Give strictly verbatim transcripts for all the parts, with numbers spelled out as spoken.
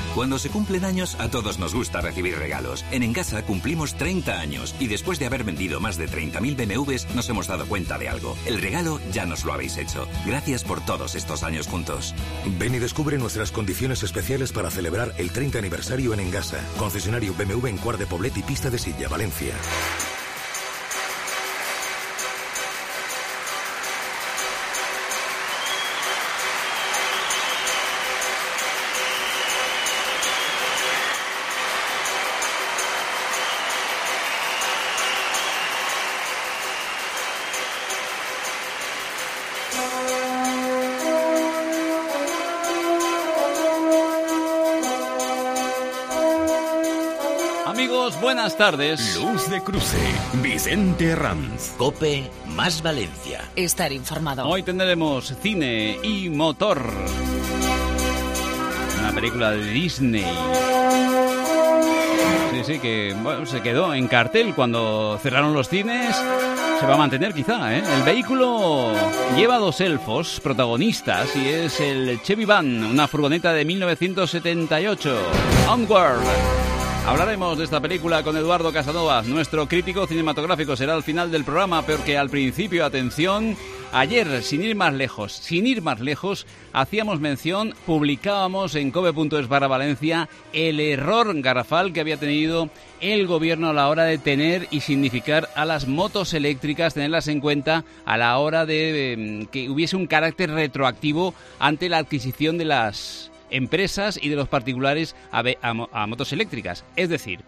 Cuando se cumplen años, a todos nos gusta recibir regalos. En Engasa cumplimos treinta años y después de haber vendido más de treinta mil B M Ws nos hemos dado cuenta de algo. El regalo ya nos lo habéis hecho. Gracias por todos estos años juntos. Ven y descubre nuestras condiciones especiales para celebrar el treinta aniversario en Engasa. Concesionario B M W en Cuart de Poblet y Pista de Silla, Valencia. Buenas tardes. Luz de Cruce, Vicente Herranz. COPE más Valencia. Estar informado. Hoy tendremos cine y motor. Una película de Disney. Sí, sí, que bueno, se quedó en cartel cuando cerraron los cines. Se va a mantener quizá, ¿eh? El vehículo lleva dos elfos protagonistas y es el Chevy Van, una furgoneta de mil novecientos setenta y ocho. Onward. Hablaremos de esta película con Eduardo Casanova, nuestro crítico cinematográfico. Será al final del programa, porque al principio, atención, ayer, sin ir más lejos, sin ir más lejos, hacíamos mención, publicábamos en cope punto es barra Valencia el error garrafal que había tenido el gobierno a la hora de tener y significar a las motos eléctricas, tenerlas en cuenta a la hora de eh, que hubiese un carácter retroactivo ante la adquisición de las empresas y de los particulares a, a, a motos eléctricas. Es decir,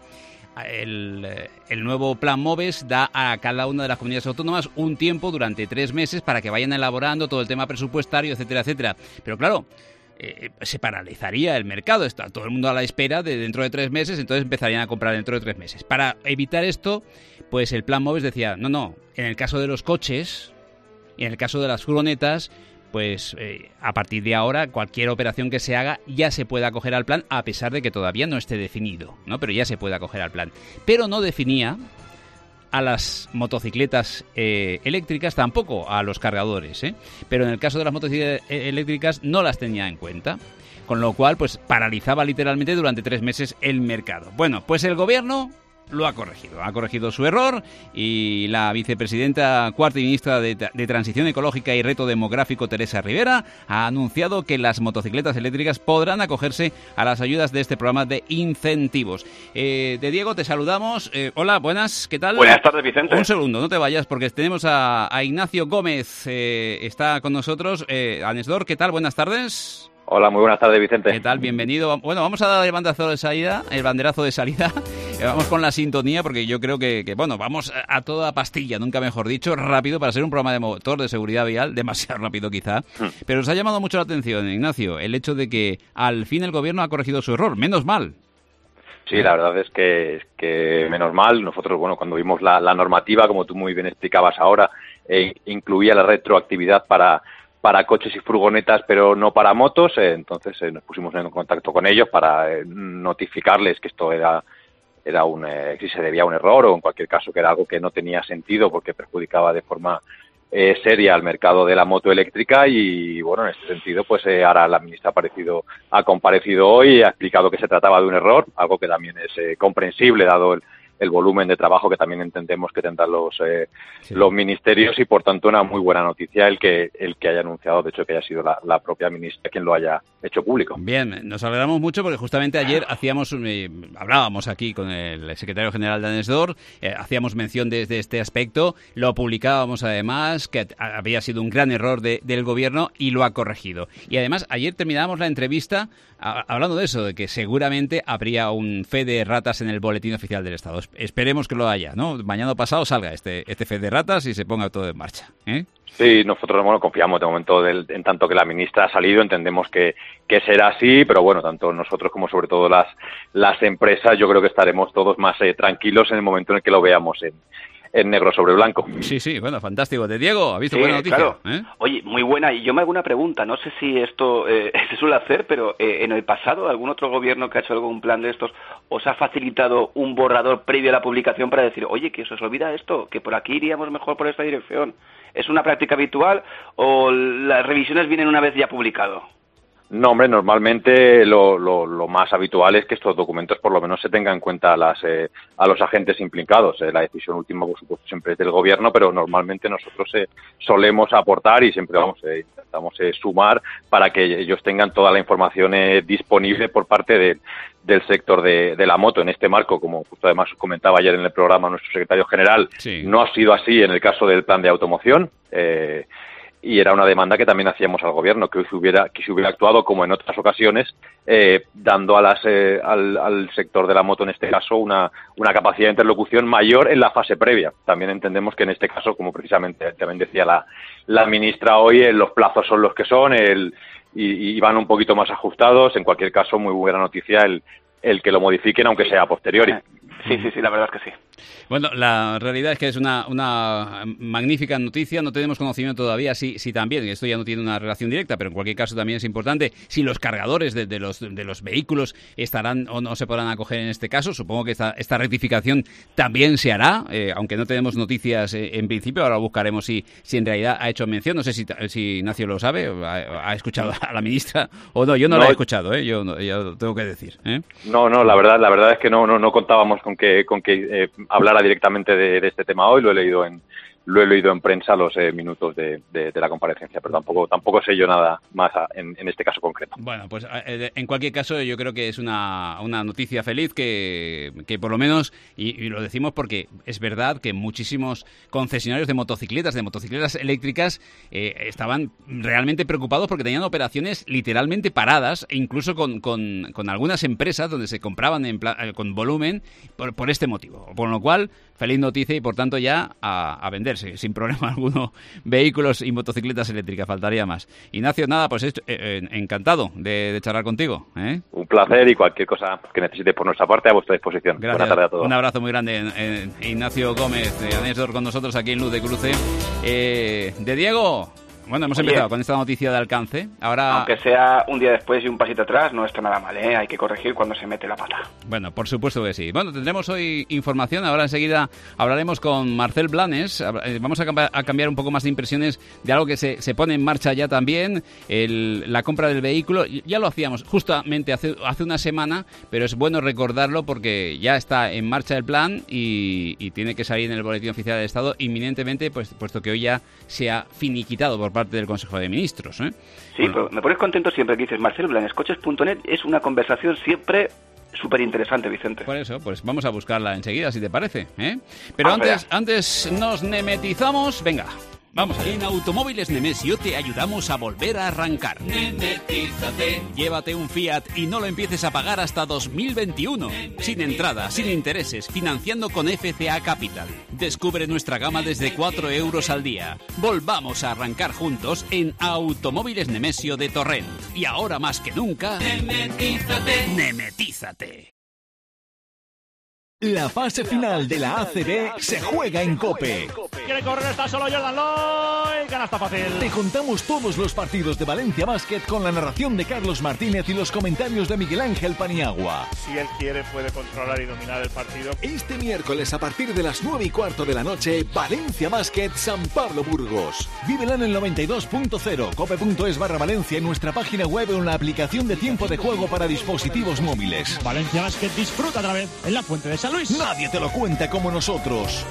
el, el nuevo plan MOVES da a cada una de las comunidades autónomas un tiempo durante tres meses para que vayan elaborando todo el tema presupuestario, etcétera, etcétera. Pero claro, eh, se paralizaría el mercado, está todo el mundo a la espera de dentro de tres meses, entonces empezarían a comprar dentro de tres meses. Para evitar esto, pues el plan MOVES decía, no, no, en el caso de los coches y en el caso de las furgonetas, pues eh, a partir de ahora cualquier operación que se haga ya se puede acoger al plan, a pesar de que todavía no esté definido, ¿no? Pero ya se puede acoger al plan. Pero no definía a las motocicletas eh, eléctricas, tampoco a los cargadores, ¿eh? Pero en el caso de las motocicletas eléctricas no las tenía en cuenta, con lo cual pues paralizaba literalmente durante tres meses el mercado. Bueno, pues el gobierno lo ha corregido, ha corregido su error y la vicepresidenta cuarta y ministra de, de Transición Ecológica y Reto Demográfico, Teresa Rivera, ha anunciado que las motocicletas eléctricas podrán acogerse a las ayudas de este programa de incentivos. Eh, de Diego, te saludamos. Eh, hola, buenas, ¿qué tal? Buenas tardes, Vicente. Un segundo, no te vayas, porque tenemos a, a Ignacio Gómez, eh, está con nosotros. Eh, Anesdor, ¿qué tal? Buenas tardes. Hola, muy buenas tardes, Vicente. ¿Qué tal? Bienvenido. Bueno, vamos a dar el banderazo de salida, el banderazo de salida. Vamos con la sintonía, porque yo creo que, que, bueno, vamos a toda pastilla, nunca mejor dicho, rápido, para ser un programa de motor de seguridad vial, demasiado rápido quizá. Hmm. Pero os ha llamado mucho la atención, Ignacio, el hecho de que al fin el gobierno ha corregido su error. Menos mal. Sí, la verdad es que, es que menos mal. Nosotros, bueno, cuando vimos la, la normativa, como tú muy bien explicabas ahora, eh, incluía la retroactividad para... para coches y furgonetas, pero no para motos, eh, entonces eh, nos pusimos en contacto con ellos para eh, notificarles que esto era era un eh, si se debía a un error o en cualquier caso que era algo que no tenía sentido porque perjudicaba de forma eh, seria al mercado de la moto eléctrica y bueno, en este sentido pues eh, ahora la ministra ha, aparecido, ha comparecido hoy y ha explicado que se trataba de un error, algo que también es eh, comprensible dado el el volumen de trabajo que también entendemos que tendrán los eh, sí. los ministerios y por tanto una muy buena noticia el que el que haya anunciado, de hecho que haya sido la, la propia ministra quien lo haya hecho público. Bien, nos alegramos mucho porque justamente ayer hacíamos eh, hablábamos aquí con el secretario general de ANESDOR, eh, hacíamos mención de, de este aspecto, lo publicábamos además que había sido un gran error de, del gobierno y lo ha corregido. Y además ayer terminábamos la entrevista a, hablando de eso, de que seguramente habría un fe de ratas en el boletín oficial del Estado. Esperemos que lo haya, ¿no? Mañana o pasado salga este este fe de ratas y se ponga todo en marcha, ¿eh? Sí, nosotros bueno confiamos de momento del, en tanto que la ministra ha salido, entendemos que, que será así, pero bueno, tanto nosotros como sobre todo las las empresas, yo creo que estaremos todos más eh, tranquilos en el momento en el que lo veamos en, en negro sobre blanco. Sí, sí, bueno, fantástico. De Diego, ¿ha visto sí, buena noticia? Claro. ¿Eh? Oye, muy buena. Y yo me hago una pregunta, no sé si esto eh, se suele hacer, pero eh, en el pasado, algún otro gobierno que ha hecho algún plan de estos, ¿os ha facilitado un borrador previo a la publicación para decir, oye, que se os olvida esto, que por aquí iríamos mejor por esta dirección? ¿Es una práctica habitual o las revisiones vienen una vez ya publicado? No, hombre, normalmente lo, lo, lo más habitual es que estos documentos por lo menos se tengan en cuenta a, las, eh, a los agentes implicados. Eh, la decisión última, por supuesto, siempre es del gobierno, pero normalmente nosotros eh, solemos aportar y siempre vamos, eh, intentamos eh, sumar para que ellos tengan toda la información eh, disponible por parte de, del sector de, de la moto. En este marco, como justo además comentaba ayer en el programa nuestro secretario general, sí. No ha sido así en el caso del plan de automoción. Eh, y era una demanda que también hacíamos al gobierno, que se hubiera, que se hubiera actuado como en otras ocasiones, eh, dando a las, eh, al, al sector de la moto, en este caso, una, una capacidad de interlocución mayor en la fase previa. También entendemos que en este caso, como precisamente también decía la, la ministra hoy, eh, los plazos son los que son el, y, y van un poquito más ajustados. En cualquier caso, muy buena noticia el, el que lo modifiquen, aunque sea a posteriori. Sí, sí, sí, la verdad es que sí. Bueno, la realidad es que es una, una magnífica noticia. No tenemos conocimiento todavía si, si también, esto ya no tiene una relación directa, pero en cualquier caso también es importante, si los cargadores de, de, los, de los vehículos estarán o no se podrán acoger en este caso. Supongo que esta, esta rectificación también se hará, eh, aunque no tenemos noticias eh, en principio. Ahora buscaremos si, si en realidad ha hecho mención. No sé si, si Ignacio lo sabe, ha, ha escuchado a la ministra o no. Yo no, no la he escuchado, ¿eh? yo, yo lo tengo que decir. ¿eh? No, no, la verdad, la verdad es que no, no, no contábamos con que, con que eh, hablara directamente de, de este tema hoy. Lo he leído en lo he leído en prensa los eh, minutos de, de, de la comparecencia, pero tampoco tampoco sé yo nada más a, en, en este caso concreto. Bueno, pues eh, en cualquier caso yo creo que es una, una noticia feliz que, que por lo menos, y, y lo decimos porque es verdad que muchísimos concesionarios de motocicletas, de motocicletas eléctricas, eh, estaban realmente preocupados porque tenían operaciones literalmente paradas, e incluso con, con, con algunas empresas donde se compraban en pla- con volumen por, por este motivo. Por lo cual, feliz noticia y por tanto ya a, a vender sin problema alguno vehículos y motocicletas eléctricas, faltaría más. Ignacio, nada, pues eh, eh, encantado de, de charlar contigo. ¿eh? Un placer, y cualquier cosa que necesites por nuestra parte a vuestra disposición. Gracias. Buenas tardes a todos. Un abrazo muy grande, eh, Ignacio Gómez, de Anestor, con nosotros aquí en Luz de Cruce. Eh, de Diego... Bueno, hemos Oye, empezado con esta noticia de alcance. Ahora, aunque sea un día después y un pasito atrás, no está nada mal, ¿eh? Hay que corregir cuando se mete la pata. Bueno, por supuesto que sí. Bueno, tendremos hoy información. Ahora enseguida hablaremos con Marcel Blanes. Vamos a cambiar, a cambiar un poco más de impresiones de algo que se, se pone en marcha ya también, el, la compra del vehículo. Ya lo hacíamos justamente hace, hace una semana, pero es bueno recordarlo porque ya está en marcha el plan y, y tiene que salir en el Boletín Oficial del Estado inminentemente, pues, puesto que hoy ya se ha finiquitado por parte del Consejo de Ministros. ¿eh? Sí, bueno, pero me pones contento siempre que dices Marcel Blanes, coches punto net, es una conversación siempre súper interesante, Vicente. Por eso, pues vamos a buscarla enseguida, si te parece. ¿eh? Pero ah, antes, antes nos nemetizamos, venga. Vamos allá. En Automóviles Nemesio te ayudamos a volver a arrancar. Nemetízate. Llévate un Fiat y no lo empieces a pagar hasta dos mil veintiuno. Sin entrada, sin intereses, financiando con F C A Capital. Descubre nuestra gama desde cuatro euros al día. Volvamos a arrancar juntos en Automóviles Nemesio de Torrent. Y ahora más que nunca... Nemetízate. Nemetízate. La fase final de la A C B se juega en COPE. Quiere correr, está solo Jordan Loy, canasta fácil. Te contamos todos los partidos de Valencia Basket con la narración de Carlos Martínez y los comentarios de Miguel Ángel Paniagua. Si él quiere, puede controlar y dominar el partido. Este miércoles a partir de las nueve y cuarto de la noche, Valencia Basket San Pablo Burgos. Vívela en el noventa y dos punto cero, cope.es barra Valencia, en nuestra página web o en la aplicación de tiempo de juego para dispositivos móviles. Valencia Basket disfruta otra vez en la Fuente de San Luis. Nadie te lo cuenta como nosotros.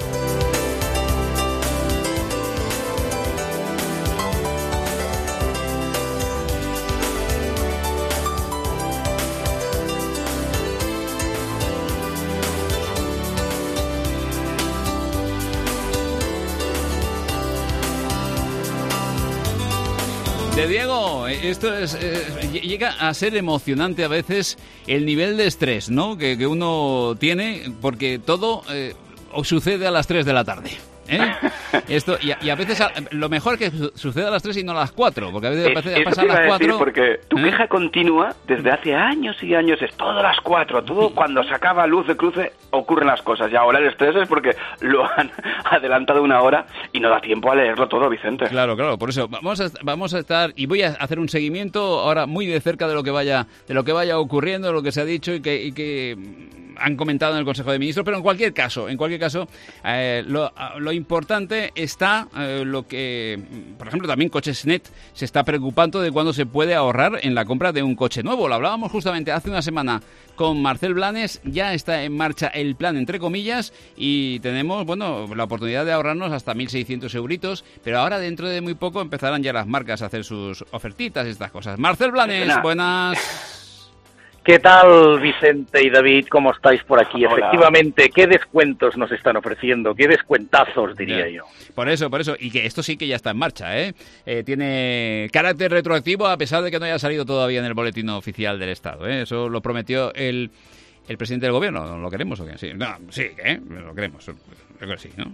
De Diego, esto es eh, llega a ser emocionante a veces el nivel de estrés, ¿no? Que, que uno tiene, porque todo eh, sucede a las tres de la tarde. ¿Eh? Esto y a, y a veces a, lo mejor que su, suceda a las tres y no a las cuatro, porque a veces es, es, pasa a las cuatro. Porque tu ¿eh? queja continua desde hace años y años es todo a las cuatro, todo cuando se acaba Luz de Cruce ocurren las cosas, y ahora el estrés es porque lo han adelantado una hora y no da tiempo a leerlo todo, Vicente. Claro, claro, por eso vamos a, vamos a estar, y voy a hacer un seguimiento ahora muy de cerca de lo que vaya de lo que vaya ocurriendo, lo que se ha dicho y que, y que han comentado en el Consejo de Ministros, pero en cualquier caso, en cualquier caso, eh, lo, lo importante está eh, lo que, por ejemplo, también Cochesnet se está preocupando de cuándo se puede ahorrar en la compra de un coche nuevo. Lo hablábamos justamente hace una semana con Marcel Blanes, ya está en marcha el plan, entre comillas, y tenemos, bueno, la oportunidad de ahorrarnos hasta mil seiscientos euritos, pero ahora dentro de muy poco empezarán ya las marcas a hacer sus ofertitas y estas cosas. Marcel Blanes, buenas. ¿Qué tal, Vicente y David? ¿Cómo estáis por aquí? Hola. Efectivamente, ¿qué descuentos nos están ofreciendo? ¿Qué descuentazos, diría ya. yo? Por eso, por eso. Y que esto sí que ya está en marcha, ¿eh? Eh, tiene carácter retroactivo a pesar de que no haya salido todavía en el boletín oficial del Estado, ¿eh? Eso lo prometió el, el presidente del Gobierno. ¿Lo queremos o qué? Sí, no, sí, ¿eh? Lo queremos. Yo creo que sí, ¿no?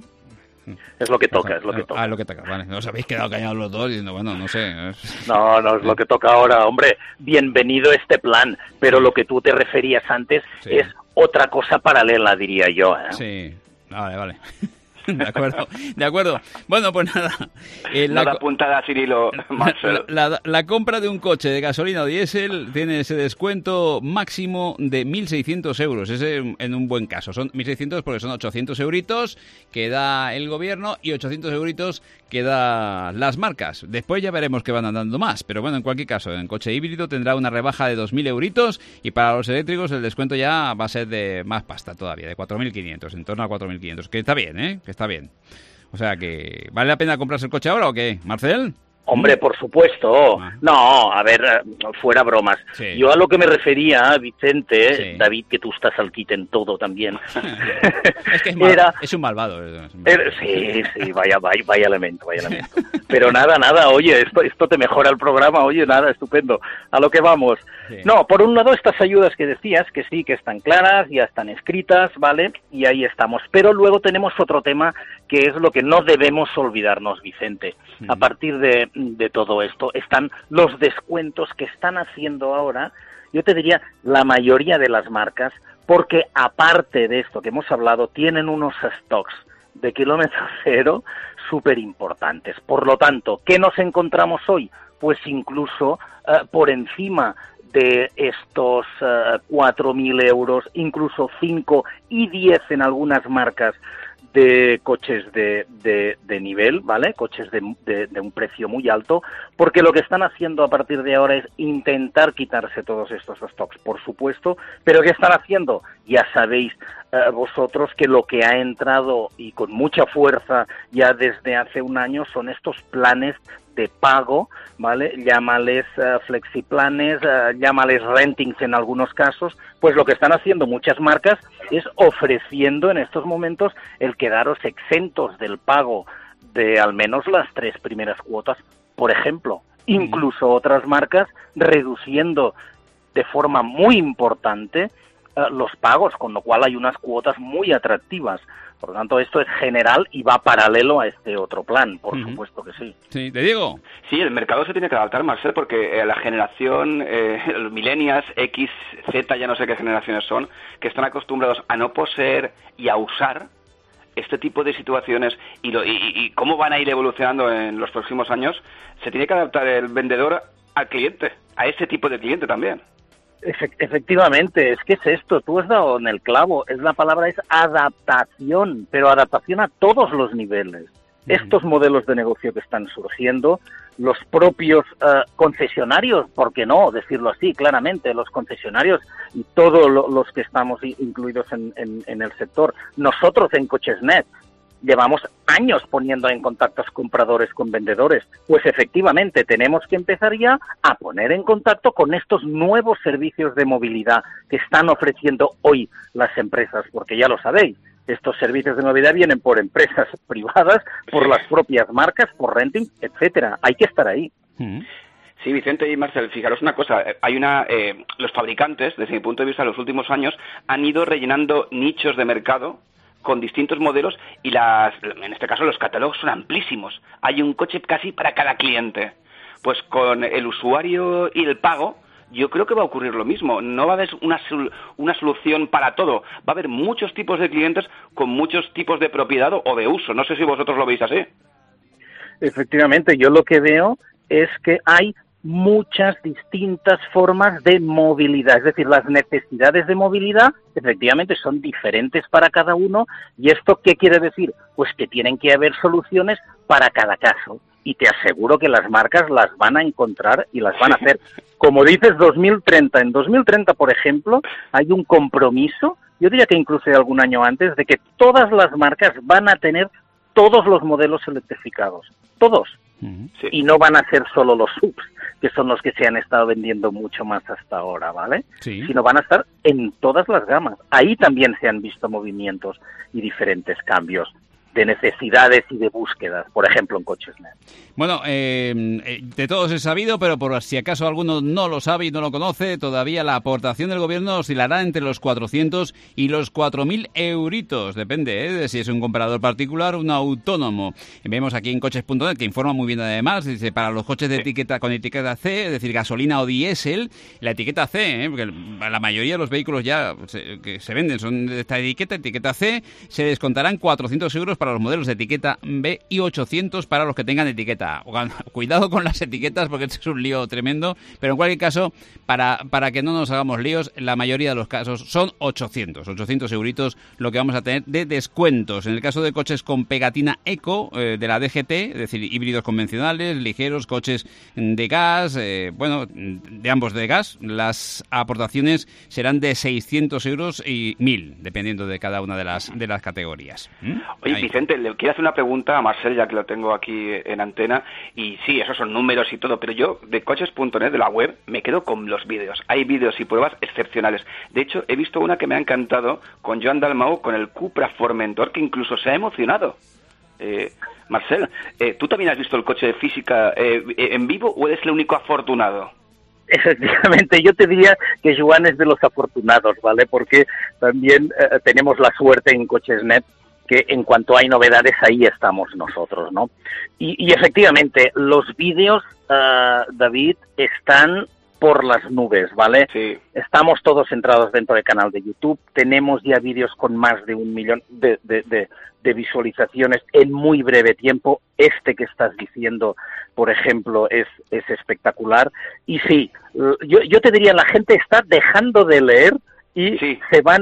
Es lo que toca, es lo que toca. Ah, es lo que toca, vale. Os habéis quedado callados los dos diciendo, bueno, no sé. No, no es lo que toca ahora. Hombre, bienvenido este plan, pero lo que tú te referías antes sí. es otra cosa paralela, diría yo, ¿eh? Sí, vale, vale. De acuerdo, de acuerdo. Bueno, pues nada. Eh, la, nada puntada sin hilo, Marcel. La, la, la compra de un coche de gasolina o diésel tiene ese descuento máximo de mil seiscientos euros. Ese en un buen caso. Son mil seiscientos porque son ochocientos euritos que da el gobierno y ochocientos euritos que da las marcas. Después ya veremos que van andando más. Pero bueno, en cualquier caso, en coche híbrido tendrá una rebaja de dos mil euritos y para los eléctricos el descuento ya va a ser de más pasta todavía, de cuatro mil quinientos, en torno a cuatro mil quinientos. Que está bien, ¿eh? Que está bien. O sea que, ¿vale la pena comprarse el coche ahora o qué, Marcel? Hombre, por supuesto. No, a ver, fuera bromas. Sí. Yo a lo que me refería, Vicente, sí. David, que tú estás al quite en todo también. Es que es, mal, Era, es un malvado. Es un malvado. Era, sí, sí, vaya, vaya, vaya elemento, vaya elemento. Pero nada, nada, oye, esto, esto te mejora el programa, oye, nada, estupendo. A lo que vamos. Sí. No, por un lado, estas ayudas que decías, que sí, que están claras, ya están escritas, ¿vale? Y ahí estamos. Pero luego tenemos otro tema que es lo que no debemos olvidarnos, Vicente. Mm. A partir de, de todo esto están los descuentos que están haciendo ahora, yo te diría, la mayoría de las marcas, porque aparte de esto que hemos hablado, tienen unos stocks de kilómetro cero súper importantes. Por lo tanto, ¿qué nos encontramos hoy? Pues incluso uh, por encima de estos uh, cuatro mil euros, incluso cinco y diez en algunas marcas de coches de, de, de nivel, ¿vale? Coches de, de, de un precio muy alto, porque lo que están haciendo a partir de ahora es intentar quitarse todos estos stocks, por supuesto, pero ¿qué están haciendo? Ya sabéis eh, vosotros que lo que ha entrado y con mucha fuerza ya desde hace un año son estos planes de pago, ¿vale? Llámales uh, flexiplanes, uh, llámales rentings en algunos casos, pues lo que están haciendo muchas marcas es ofreciendo en estos momentos el quedaros exentos del pago de al menos las tres primeras cuotas, por ejemplo. Incluso otras marcas reduciendo de forma muy importante uh, los pagos, con lo cual hay unas cuotas muy atractivas. Por lo tanto, esto es general y va paralelo a este otro plan, por uh-huh. supuesto que sí. Sí, te digo. Sí, el mercado se tiene que adaptar, Marcel, porque eh, la generación, eh, los millennials, X, Z, ya no sé qué generaciones son, que están acostumbrados a no poseer y a usar este tipo de situaciones y, lo, y, y cómo van a ir evolucionando en los próximos años, se tiene que adaptar el vendedor al cliente, a ese tipo de cliente también. Efectivamente, es que es esto, tú has dado en el clavo, es la palabra es adaptación, pero adaptación a todos los niveles. Uh-huh. Estos modelos de negocio que están surgiendo, los propios uh, concesionarios, ¿por qué no decirlo así claramente? Los concesionarios y todos lo, los que estamos incluidos en, en, en el sector, nosotros en Cochesnet, llevamos años poniendo en contacto a compradores con vendedores. Pues efectivamente tenemos que empezar ya a poner en contacto con estos nuevos servicios de movilidad que están ofreciendo hoy las empresas, porque ya lo sabéis, estos servicios de movilidad vienen por empresas privadas, por las propias marcas, por renting, etcétera. Hay que estar ahí. Sí, Vicente y Marcel, fijaros una cosa, hay una, eh, los fabricantes, desde mi punto de vista, en los últimos años, han ido rellenando nichos de mercado con distintos modelos y las, en este caso los catálogos son amplísimos. Hay un coche casi para cada cliente. Pues con el usuario y el pago, yo creo que va a ocurrir lo mismo. No va a haber una, una solución para todo. Va a haber muchos tipos de clientes con muchos tipos de propiedad o de uso. No sé si vosotros lo veis así. Efectivamente, yo lo que veo es que hay muchas distintas formas de movilidad. Es decir, las necesidades de movilidad efectivamente son diferentes para cada uno. ¿Y esto qué quiere decir? Pues que tienen que haber soluciones para cada caso. Y te aseguro que las marcas las van a encontrar y las van a hacer. Como dices, dos mil treinta. En dos mil treinta, por ejemplo, hay un compromiso, yo diría que incluso de algún año antes, de que todas las marcas van a tener todos los modelos electrificados. Todos. Sí. Y no van a ser solo los subs, que son los que se han estado vendiendo mucho más hasta ahora, ¿vale? Sí. Sino van a estar en todas las gamas. Ahí también se han visto movimientos y diferentes cambios de necesidades y de búsquedas, por ejemplo, en coches N E T. Bueno, eh, de todos es sabido, pero por si acaso alguno no lo sabe y no lo conoce, todavía la aportación del gobierno oscilará entre los cuatrocientos y los cuatro mil euritos. Depende ¿eh? de si es un comprador particular o un autónomo. Vemos aquí en coches punto net, que informa muy bien además, dice, para los coches de sí. etiqueta con etiqueta C, es decir, gasolina o diésel, la etiqueta C, ¿eh? porque la mayoría de los vehículos ya se, que se venden son de esta etiqueta, etiqueta C, se descontarán cuatrocientos euros para los modelos de etiqueta B y ochocientos para los que tengan etiqueta A. Cuidado con las etiquetas porque esto es un lío tremendo, pero en cualquier caso, para, para que no nos hagamos líos, la mayoría de los casos son ochocientos, ochocientos euritos lo que vamos a tener de descuentos. En el caso de coches con pegatina Eco eh, de la D G T, es decir, híbridos convencionales, ligeros, coches de gas, eh, bueno, de ambos de gas, las aportaciones serán de seiscientos euros y mil, dependiendo de cada una de las, de las categorías. ¿Mm? Oye, Ahí. Vicente, le quiero hacer una pregunta a Marcel, ya que lo tengo aquí en antena, y sí, esos son números y todo, pero yo de coches punto net, de la web, me quedo con los vídeos. Hay vídeos y pruebas excepcionales. De hecho, he visto una que me ha encantado con Joan Dalmau, con el Cupra Formentor, que incluso se ha emocionado. Eh, Marcel, eh, ¿tú también has visto el coche de física eh, en vivo o eres el único afortunado? Efectivamente, yo te diría que Joan es de los afortunados, ¿vale? Porque también eh, tenemos la suerte en Coches Net que en cuanto hay novedades, ahí estamos nosotros, ¿no? Y, y efectivamente, los vídeos, uh, David, están por las nubes, ¿vale? Sí. Estamos todos centrados dentro del canal de YouTube, tenemos ya vídeos con más de un millón de, de, de, de visualizaciones en muy breve tiempo. Este que estás diciendo, por ejemplo, es, es espectacular. Y sí, yo, yo te diría, la gente está dejando de leer y sí. se van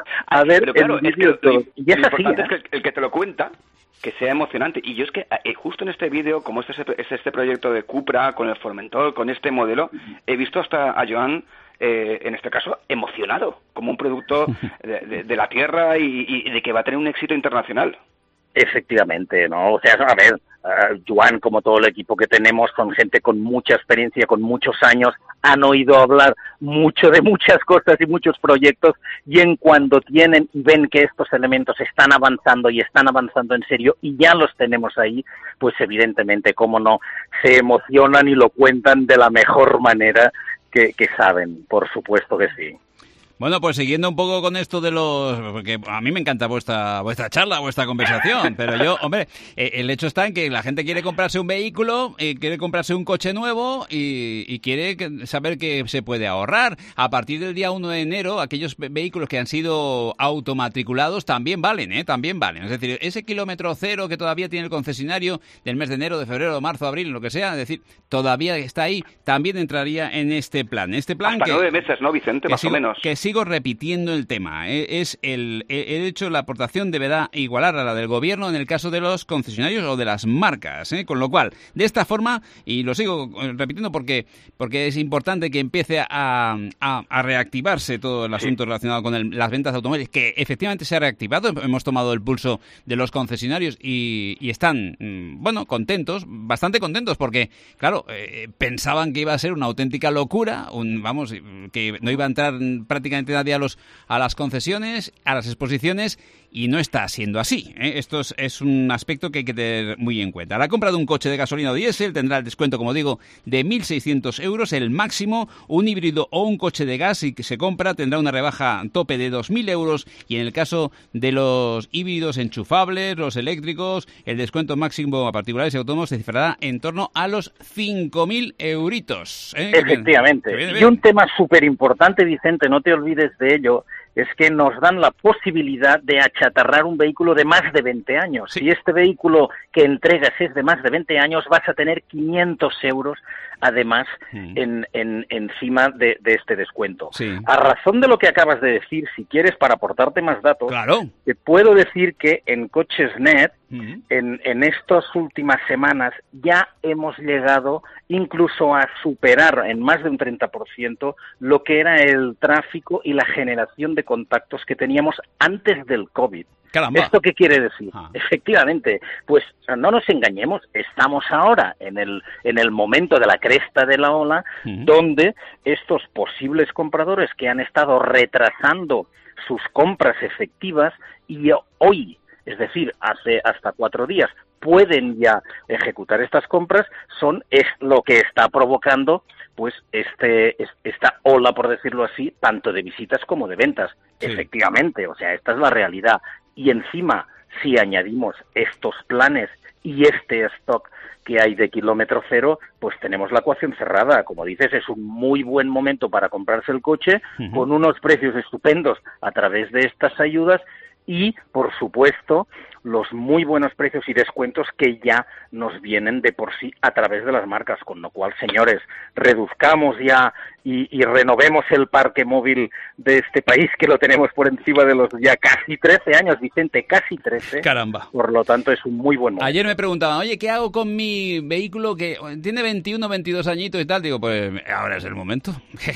a ver. Pero claro, el es que lo, lo, y es lo así, importante ¿eh? es que el, el que te lo cuenta, que sea emocionante. Y yo es que eh, justo en este vídeo, como este es este proyecto de Cupra, con el Formentor, con este modelo, he visto hasta a Joan, eh, en este caso, emocionado, como un producto de, de, de la tierra y, y de que va a tener un éxito internacional. Efectivamente, ¿no? O sea, a ver, uh, Joan, como todo el equipo que tenemos, son gente con mucha experiencia, con muchos años, han oído hablar mucho de muchas cosas y muchos proyectos, y en cuando tienen y ven que estos elementos están avanzando y están avanzando en serio y ya los tenemos ahí, pues evidentemente, cómo no, se emocionan y lo cuentan de la mejor manera que, que saben, por supuesto que sí. Bueno, pues siguiendo un poco con esto de los... Porque a mí me encanta vuestra vuestra charla, vuestra conversación, pero yo, hombre, eh, el hecho está en que la gente quiere comprarse un vehículo, eh, quiere comprarse un coche nuevo y, y quiere que, saber que se puede ahorrar. A partir del día uno de enero, aquellos vehículos que han sido automatriculados también valen, ¿eh? También valen. Es decir, ese kilómetro cero que todavía tiene el concesionario del mes de enero, de febrero, marzo, abril, lo que sea, es decir, todavía está ahí, también entraría en este plan. Este plan Hasta que, nueve meses, ¿no, Vicente? Más sigo, o menos. Que sigo repitiendo el tema. Es el, el hecho, la aportación deberá igualar a la del gobierno en el caso de los concesionarios o de las marcas, ¿eh? Con lo cual, de esta forma, y lo sigo repitiendo porque porque es importante que empiece a, a, a reactivarse todo el asunto sí. relacionado con el, las ventas de automóviles, que efectivamente se ha reactivado. Hemos tomado el pulso de los concesionarios y, y están, bueno, contentos, bastante contentos, porque, claro, eh, pensaban que iba a ser una auténtica locura, un, vamos, que no iba a entrar prácticamente nadie a, los, a las concesiones, a las exposiciones, y no está siendo así, ¿eh? Esto es, es un aspecto que hay que tener muy en cuenta. La compra de un coche de gasolina o diésel tendrá el descuento, como digo, de mil seiscientos euros, el máximo. Un híbrido o un coche de gas, si se compra, tendrá una rebaja tope de dos mil euros, y en el caso de los híbridos enchufables, los eléctricos, el descuento máximo a particulares y autónomos se cifrará en torno a los cinco mil euritos, ¿eh? Efectivamente. Bien, bien, bien. Y un tema súper importante, Vicente, no te olvides de ello, es que nos dan la posibilidad de achatarrar un vehículo de más de veinte años. Sí. Si este vehículo que entregas es de más de veinte años, vas a tener quinientos euros además mm. en, en, encima de, de este descuento. Sí. A razón de lo que acabas de decir, si quieres, para aportarte más datos, claro. te puedo decir que en Coches.net, mm. en, en estas últimas semanas, ya hemos llegado incluso a superar en más de un treinta por ciento lo que era el tráfico y la generación de contactos que teníamos antes del COVID. Caramba. ¿Esto qué quiere decir? Ah. Efectivamente, pues no nos engañemos, estamos ahora en el, en el momento de la cresta de la ola, uh-huh. donde estos posibles compradores que han estado retrasando sus compras efectivas y hoy, es decir, hace hasta cuatro días, pueden ya ejecutar estas compras, son es lo que está provocando pues este es, esta ola, por decirlo así, tanto de visitas como de ventas. Sí. Efectivamente, o sea, esta es la realidad. Y encima, si añadimos estos planes y este stock que hay de kilómetro cero, pues tenemos la ecuación cerrada. Como dices, es un muy buen momento para comprarse el coche, uh-huh. con unos precios estupendos a través de estas ayudas y, por supuesto, los muy buenos precios y descuentos que ya nos vienen de por sí a través de las marcas, con lo cual, señores, reduzcamos ya y, y renovemos el parque móvil de este país, que lo tenemos por encima de los ya casi trece años, Vicente, casi trece. Caramba. Por lo tanto, es un muy buen momento. Ayer me preguntaban, oye, ¿qué hago con mi vehículo que tiene veintiuno, veintidós añitos y tal? Digo, pues ahora es el momento.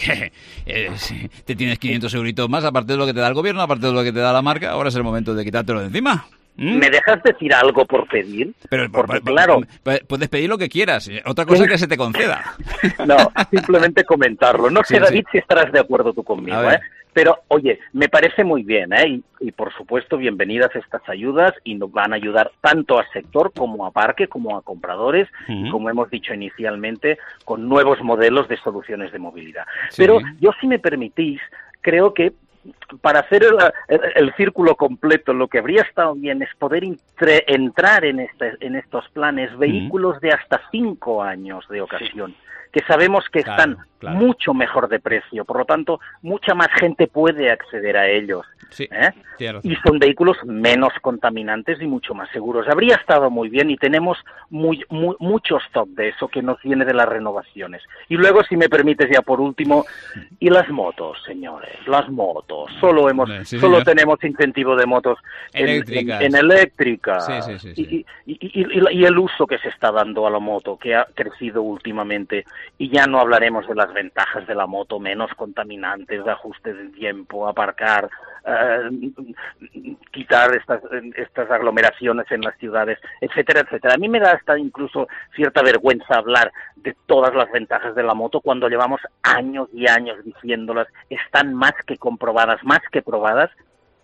Te tienes quinientos euritos más, aparte de lo que te da el gobierno, aparte de lo que te da la marca, ahora es el momento de quitártelo de encima. ¿Mm? ¿Me dejas decir algo por pedir? Pero, Porque, por, claro, puedes pedir lo que quieras. Otra cosa es que se te conceda. No, simplemente comentarlo. No sé, sí, David, sí. si estarás de acuerdo tú conmigo, ¿eh? Pero, oye, me parece muy bien, ¿eh? Y, y, por supuesto, bienvenidas estas ayudas y nos van a ayudar tanto al sector como a parque, como a compradores, uh-huh. y como hemos dicho inicialmente, con nuevos modelos de soluciones de movilidad. Sí. Pero yo, si me permitís, creo que para hacer el, el, el círculo completo, lo que habría estado bien es poder entre, entrar en, este, en estos planes vehículos uh-huh. de hasta cinco años de ocasión, sí. que sabemos que claro, están claro. mucho mejor de precio, por lo tanto, mucha más gente puede acceder a ellos. Sí, ¿eh? Y son vehículos menos contaminantes y mucho más seguros. Habría estado muy bien y tenemos muy, muy, mucho stock de eso que nos viene de las renovaciones. Y luego, si me permites ya por último, y las motos, señores, las motos. Solo hemos, sí, solo tenemos incentivo de motos en, en, en eléctrica. Sí, sí, sí, sí. Y, y, y, y, y el uso que se está dando a la moto, que ha crecido últimamente. Y ya no hablaremos de las ventajas de la moto, menos contaminantes, de ajuste de tiempo, aparcar, eh, quitar estas, estas aglomeraciones en las ciudades, etcétera, etcétera. A mí me da hasta incluso cierta vergüenza hablar de todas las ventajas de la moto cuando llevamos años y años diciéndolas, están más que comprobadas, más que probadas,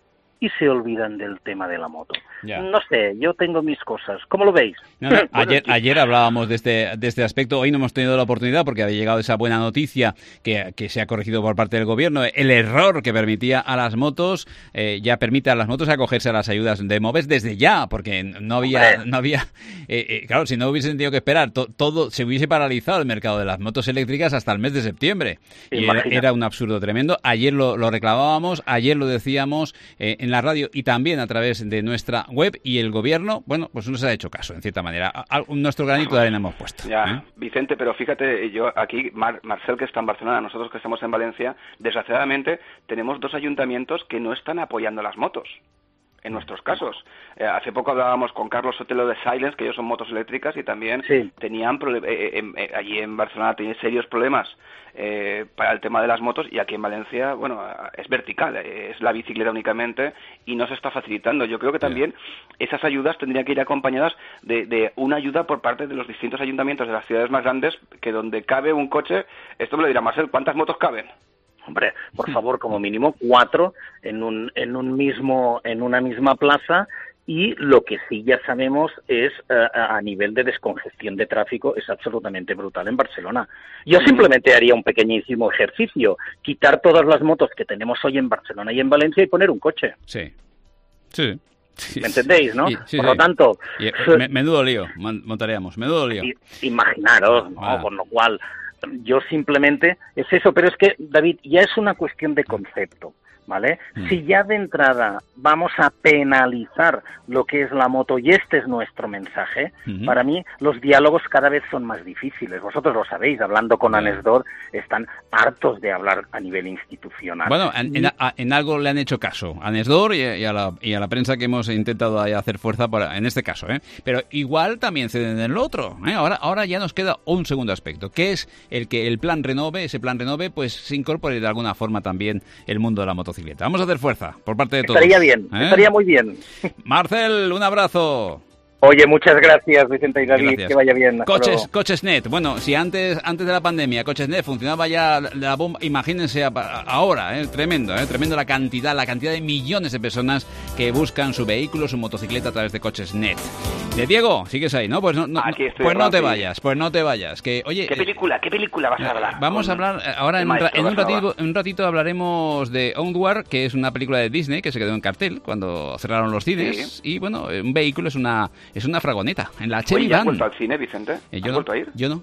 y se olvidan del tema de la moto. Ya. No sé, yo tengo mis cosas. ¿Cómo lo veis? No, no, ayer, ayer hablábamos de este, de este aspecto. Hoy no hemos tenido la oportunidad porque había llegado esa buena noticia que, que se ha corregido por parte del gobierno. El error que permitía a las motos, eh, ya permite a las motos acogerse a las ayudas de MOVES desde ya, porque no había... no había eh, eh, claro, si no hubiesen tenido que esperar, to, todo se hubiese paralizado el mercado de las motos eléctricas hasta el mes de septiembre. Y era, era un absurdo tremendo. Ayer lo, lo reclamábamos, ayer lo decíamos eh, en la radio y también a través de nuestra web, y el gobierno, bueno, pues no se ha hecho caso, en cierta manera. A, a, nuestro granito de arena hemos puesto. Ya, ¿eh? Vicente, pero fíjate, yo aquí, Mar, Marcel, que está en Barcelona, nosotros que estamos en Valencia, desgraciadamente tenemos dos ayuntamientos que no están apoyando las motos. En nuestros casos. Eh, hace poco hablábamos con Carlos Sotelo de Silence, que ellos son motos eléctricas y también sí. tenían eh, eh, eh, allí en Barcelona tenían serios problemas eh, para el tema de las motos, y aquí en Valencia, bueno, es vertical, eh, es la bicicleta únicamente y no se está facilitando. Yo creo que también sí. esas ayudas tendrían que ir acompañadas de, de una ayuda por parte de los distintos ayuntamientos de las ciudades más grandes, que donde cabe un coche, esto me lo dirá Marcel, ¿cuántas motos caben? Hombre, por favor, como mínimo cuatro en un en un mismo en una misma plaza, y lo que sí ya sabemos es uh, a nivel de descongestión de tráfico es absolutamente brutal en Barcelona. Yo simplemente haría un pequeñísimo ejercicio, quitar todas las motos que tenemos hoy en Barcelona y en Valencia y poner un coche. Sí. Sí. Sí, ¿me entendéis, no? Sí, sí, por lo sí. tanto... Y, me, menudo lío, montaríamos, menudo lío. Imaginaros, ¿no? Ah. Por lo cual... Yo simplemente es eso, pero es que, David, ya es una cuestión de concepto. ¿vale? Mm. Si ya de entrada vamos a penalizar lo que es la moto, y este es nuestro mensaje, mm-hmm. para mí los diálogos cada vez son más difíciles. Vosotros lo sabéis, hablando con yeah. Anesdor, están hartos de hablar a nivel institucional. Bueno, en, en, en algo le han hecho caso a Anesdor y, y, a la, y a la prensa que hemos intentado hacer fuerza para, en este caso, ¿eh? Pero igual también ceden en el otro, ¿eh? Ahora, ahora ya nos queda un segundo aspecto, que es el que el plan Renove, ese plan Renove, pues se incorpore de alguna forma también el mundo de la motocicleta. Vamos a hacer fuerza por parte de todos. Estaría bien, ¿eh? Estaría muy bien. Marcel, un abrazo. Oye, muchas gracias, Vicente y David, gracias. Que vaya bien. Coches, Cochesnet, bueno, si antes antes de la pandemia Cochesnet funcionaba ya la bomba, imagínense ahora, ¿eh? tremendo, ¿eh? tremendo la cantidad, la cantidad de millones de personas que buscan su vehículo, su motocicleta a través de Cochesnet. De Diego, sigues ahí, ¿no? Pues no, no, pues no te vayas, pues no te vayas. Que, oye, ¿Qué película, qué película vas a hablar? Vamos a hablar, ahora en, en, un ratito, en un ratito hablaremos de Onward, que es una película de Disney que se quedó en cartel cuando cerraron los cines, sí. Y bueno, un vehículo es una es una fragoneta en la Chevy Van. ¿Has vuelto al cine, Vicente? Eh, yo ¿Has no, vuelto a ir? Yo no.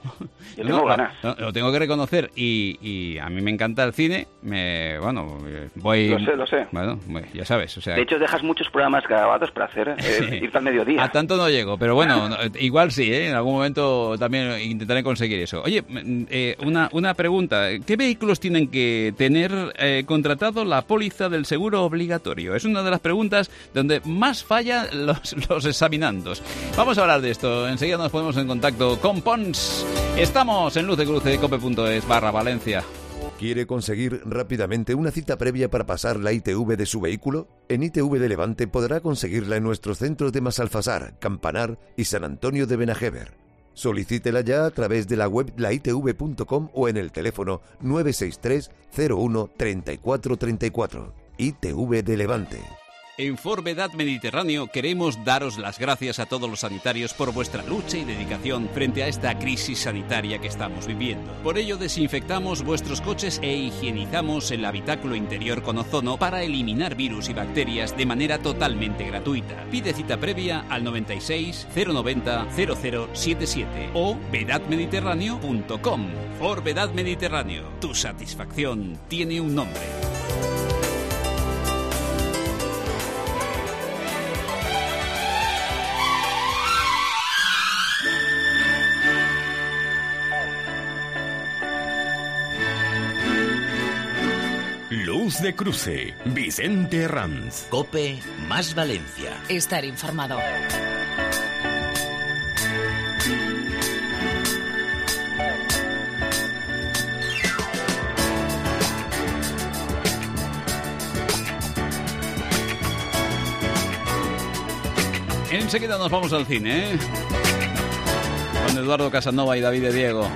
Yo tengo no, ganas. Lo, lo tengo que reconocer y, y a mí me encanta el cine. Me, bueno, voy... Lo sé, lo sé. Bueno, ya sabes. O sea, de hecho, dejas muchos programas grabados para hacer eh, irte al mediodía. A tanto no llego, pero bueno, igual sí, ¿eh? En algún momento también intentaré conseguir eso. Oye, eh, una, una pregunta. ¿Qué vehículos tienen que tener eh, contratado la póliza del seguro obligatorio? Es una de las preguntas donde más fallan los, los examinandos. Vamos a hablar de esto. Enseguida nos ponemos en contacto con Pons. Estamos en Luz de Cruce, cope.es barra Valencia. ¿Quiere conseguir rápidamente una cita previa para pasar la I T V de su vehículo? En I T V de Levante podrá conseguirla en nuestros centros de Masalfasar, Campanar y San Antonio de Benajever. Solicítela ya a través de la web la i t v punto com o en el teléfono nueve seis tres cero uno treinta y cuatro treinta y cuatro. I T V de Levante. En Forvedad Mediterráneo queremos daros las gracias a todos los sanitarios por vuestra lucha y dedicación frente a esta crisis sanitaria que estamos viviendo. Por ello desinfectamos vuestros coches e higienizamos el habitáculo interior con ozono para eliminar virus y bacterias de manera totalmente gratuita. Pide cita previa al noventa y seis cero noventa cero cero setenta y siete o vedad mediterráneo punto com. Forvedad Mediterráneo, tu satisfacción tiene un nombre. Luz de Cruce, Vicente Herranz. COPE más Valencia. Estar informado. Enseguida nos vamos al cine, ¿eh? Con Eduardo Casanova y David de Diego.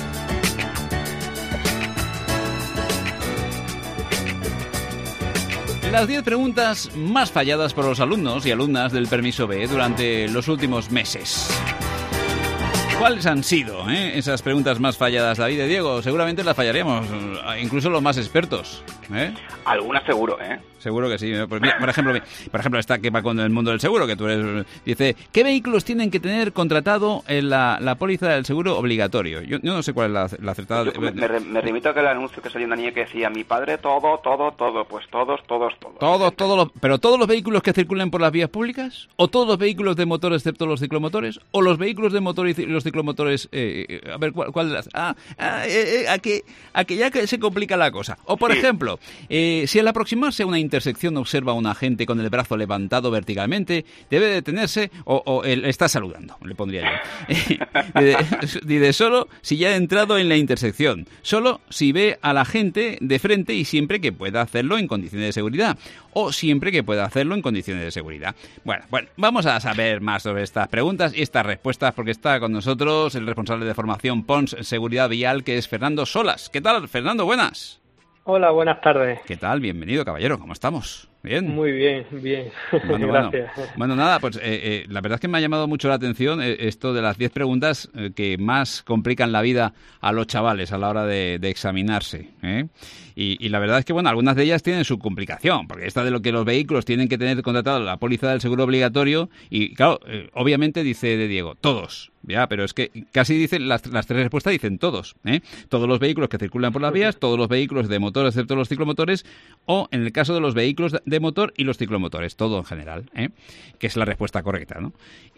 Las diez preguntas más falladas por los alumnos y alumnas del Permiso B durante los últimos meses. ¿Cuáles han sido eh, esas preguntas más falladas, David de Diego? Seguramente las fallaremos, incluso los más expertos. ¿eh? Algunas seguro, ¿eh? Seguro que sí. Pues mira, por ejemplo, por ejemplo, esta que va con el mundo del seguro, que tú eres... Dice, ¿qué vehículos tienen que tener contratado en la, la póliza del seguro obligatorio? Yo, yo no sé cuál es la, la acertada... Yo, me, me, me remito a aquel anuncio que salió una niña que decía, mi padre todo, todo, todo. Pues todos, todos, todos. Todos, todos los... ¿Pero todos los vehículos que circulen por las vías públicas? ¿O todos los vehículos de motor excepto los ciclomotores? ¿O los vehículos de motor y los ciclomotores? Eh, a ver, ¿cuál, cuál de las...? Ah, ah eh, eh, aquí, aquí ya que se complica la cosa. O, por sí. ejemplo, eh, si al aproximarse a una intersección observa a un agente con el brazo levantado verticalmente, debe detenerse o, o él está saludando, le pondría yo. Dice, solo si ya ha entrado en la intersección, solo si ve a la gente de frente y siempre que pueda hacerlo en condiciones de seguridad, o siempre que pueda hacerlo en condiciones de seguridad. Bueno, bueno, vamos a saber más sobre estas preguntas y estas respuestas porque está con nosotros el responsable de formación Pons Seguridad Vial, que es Fernando Solas. ¿Qué tal, Fernando? Buenas. Hola, buenas tardes. ¿Qué tal? Bienvenido, caballero. ¿Cómo estamos? Bien. Muy bien, bien. Bueno, Gracias. Bueno, bueno, nada, pues eh, eh, la verdad es que me ha llamado mucho la atención eh, esto de las diez preguntas eh, que más complican la vida a los chavales a la hora de, de examinarse, ¿eh? Y, y la verdad es que, bueno, algunas de ellas tienen su complicación, porque esta de lo que los vehículos tienen que tener contratado la póliza del seguro obligatorio, y claro, eh, obviamente dice de Diego, todos, ya, pero es que casi dicen, las, las tres respuestas dicen todos, ¿eh? Todos los vehículos que circulan por las vías, todos los vehículos de motor, excepto los ciclomotores, o en el caso de los vehículos de motor y los ciclomotores, todo en general, ¿eh? Que es la respuesta correcta, ¿no?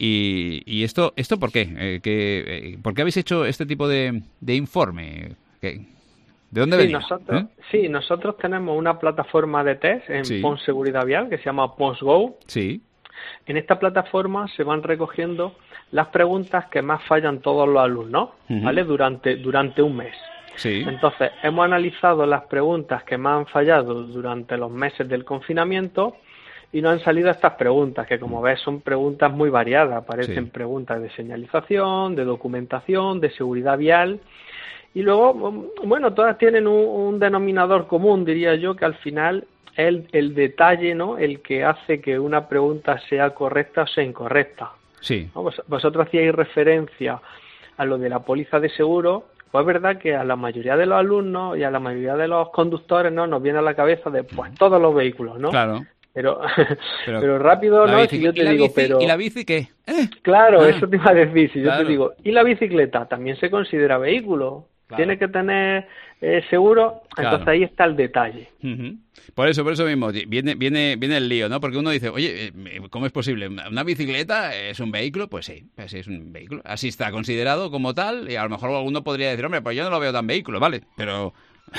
Y, y esto, ¿esto por qué? Eh, que, eh, ¿Por qué habéis hecho este tipo de, de informe? ¿Qué? ¿De dónde sí, venía? Nosotros, ¿Eh? Sí, nosotros tenemos una plataforma de test en Sí. Pons Seguridad Vial que se llama PonsGo. Sí. En esta plataforma se van recogiendo las preguntas que más fallan todos los alumnos, Ujú. ¿vale? Durante, durante un mes. Sí. Entonces, hemos analizado las preguntas que más han fallado durante los meses del confinamiento y nos han salido estas preguntas, que como ves son preguntas muy variadas. Aparecen Sí. preguntas de señalización, de documentación, de seguridad vial. Y luego, bueno, todas tienen un, un denominador común, diría yo, que al final es el, el detalle, ¿no?, el que hace que una pregunta sea correcta o sea incorrecta. Sí. ¿No? Vos, vosotros hacíais referencia a lo de la póliza de seguro. Pues es verdad que a la mayoría de los alumnos y a la mayoría de los conductores, ¿no?, nos viene a la cabeza de pues todos los vehículos, ¿no? Claro. Pero, Pero, pero rápido, la ¿no? bici- Si yo ¿y te la digo, bici- pero... ¿Y la bici qué? ¿Eh? Claro, Ah, eso te iba a decir. Si yo claro. te digo, ¿y la bicicleta? También se considera vehículo. Claro. Tiene que tener eh, seguro. Claro. Entonces ahí está el detalle. Ujú. Por eso, por eso mismo, viene, viene, viene el lío, ¿no? Porque uno dice, oye, eh, ¿cómo es posible? ¿Una bicicleta es un vehículo? Pues sí, pues sí, es un vehículo. Así está considerado como tal, y a lo mejor alguno podría decir, hombre, pues yo no lo veo tan vehículo, ¿vale? Pero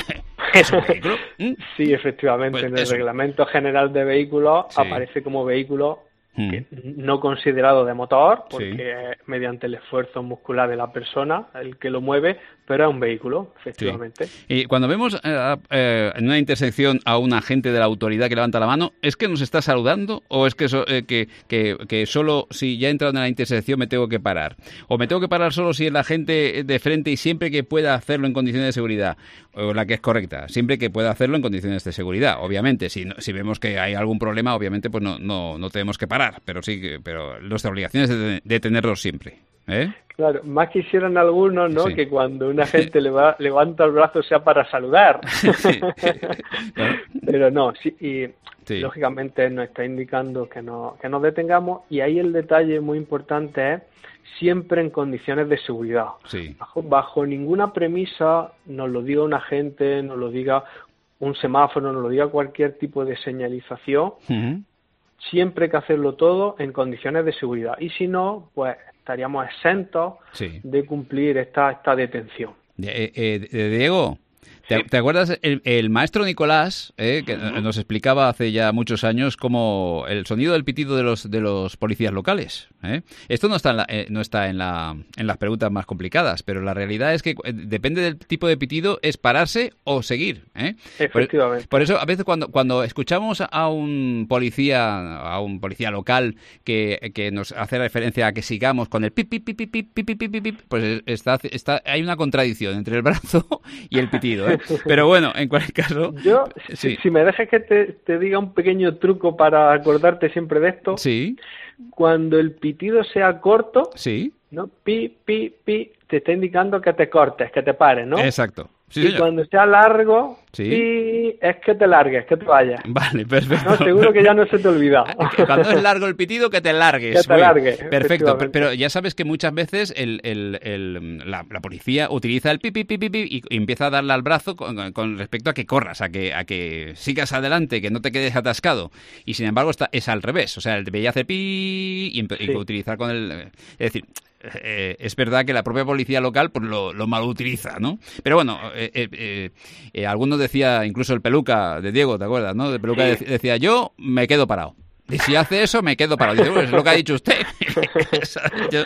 ¿es un vehículo? ¿Mm? Sí, efectivamente. Pues en el eso. Reglamento General de Vehículos Sí. aparece como vehículo Mm. que no considerado de motor, porque Sí. es mediante el esfuerzo muscular de la persona el que lo mueve, pero es un vehículo, efectivamente. Y cuando vemos eh, eh, en una intersección a un agente de la autoridad que levanta la mano, ¿es que nos está saludando o es que, so- eh, que, que, que solo si ya he entrado en la intersección me tengo que parar? ¿O me tengo que parar solo si el agente de frente y siempre que pueda hacerlo en condiciones de seguridad? O la que es correcta, siempre que pueda hacerlo en condiciones de seguridad. Obviamente, si, no- si vemos que hay algún problema, obviamente pues no, no, no tenemos que parar, pero sí que, pero nuestra obligación es de, de tenerlo siempre, ¿eh? Claro, más quisieran algunos, ¿no?, Sí. que cuando una gente le va, levanta el brazo sea para saludar. Claro. Pero no, sí, y Sí. lógicamente nos está indicando que, no, que nos detengamos, y ahí el detalle muy importante es siempre en condiciones de seguridad. Sí. Bajo, bajo ninguna premisa nos lo diga un agente, nos lo diga un semáforo, nos lo diga cualquier tipo de señalización. Ujú. Siempre hay que hacerlo todo en condiciones de seguridad. Y si no, pues estaríamos exentos Sí. de cumplir esta, esta detención. Eh, eh, eh, Diego, ¿te, te acuerdas el, el maestro Nicolás, eh, que Ujú. nos explicaba hace ya muchos años cómo el sonido del pitido de los de los policías locales? ¿eh? Esto no está en la, eh, no está en la en las preguntas más complicadas, pero la realidad es que eh, depende del tipo de pitido es pararse o seguir. ¿eh? Efectivamente. Por, por eso a veces cuando cuando escuchamos a un policía a un policía local que, que nos hace referencia a que sigamos con el pip pip pip pip pip pip pip pip, pip, pues está está hay una contradicción entre el brazo y el pitido. ¿eh? Pero bueno, en cualquier caso. Yo, Sí. si, si me dejas que te, te diga un pequeño truco para acordarte siempre de esto. Sí. Cuando el pitido sea corto, Sí. ¿no? Pi, pi, pi, te está indicando que te cortes, que te pares, ¿no? Exacto. Sí, y señor. cuando sea largo, Sí. pi, es que te largues, que te vayas. Vale, perfecto. No, seguro que ya no se te olvida. Que Cuando es largo el pitido, que te largues. Que te Muy bien. largues, Perfecto, efectivamente. pero ya sabes que muchas veces el, el, el- la, la policía utiliza el pi, pi, pi, pi, pi, y, y empieza a darle al brazo con, con respecto a que corras, a que, a que sigas adelante, que no te quedes atascado. Y sin embargo está, es al revés. O sea, el debería hacer pi y, empe- y Sí. utilizar con el... Es decir... eh, es verdad que la propia policía local pues lo, lo mal utiliza, ¿no? Pero bueno, eh, eh, eh, eh, algunos decía, incluso el peluca de Diego, ¿te acuerdas, no? De peluca Sí. dec- decía, yo me quedo parado. Y si hace eso, me quedo parado. Dice, bueno, es lo que ha dicho usted. yo,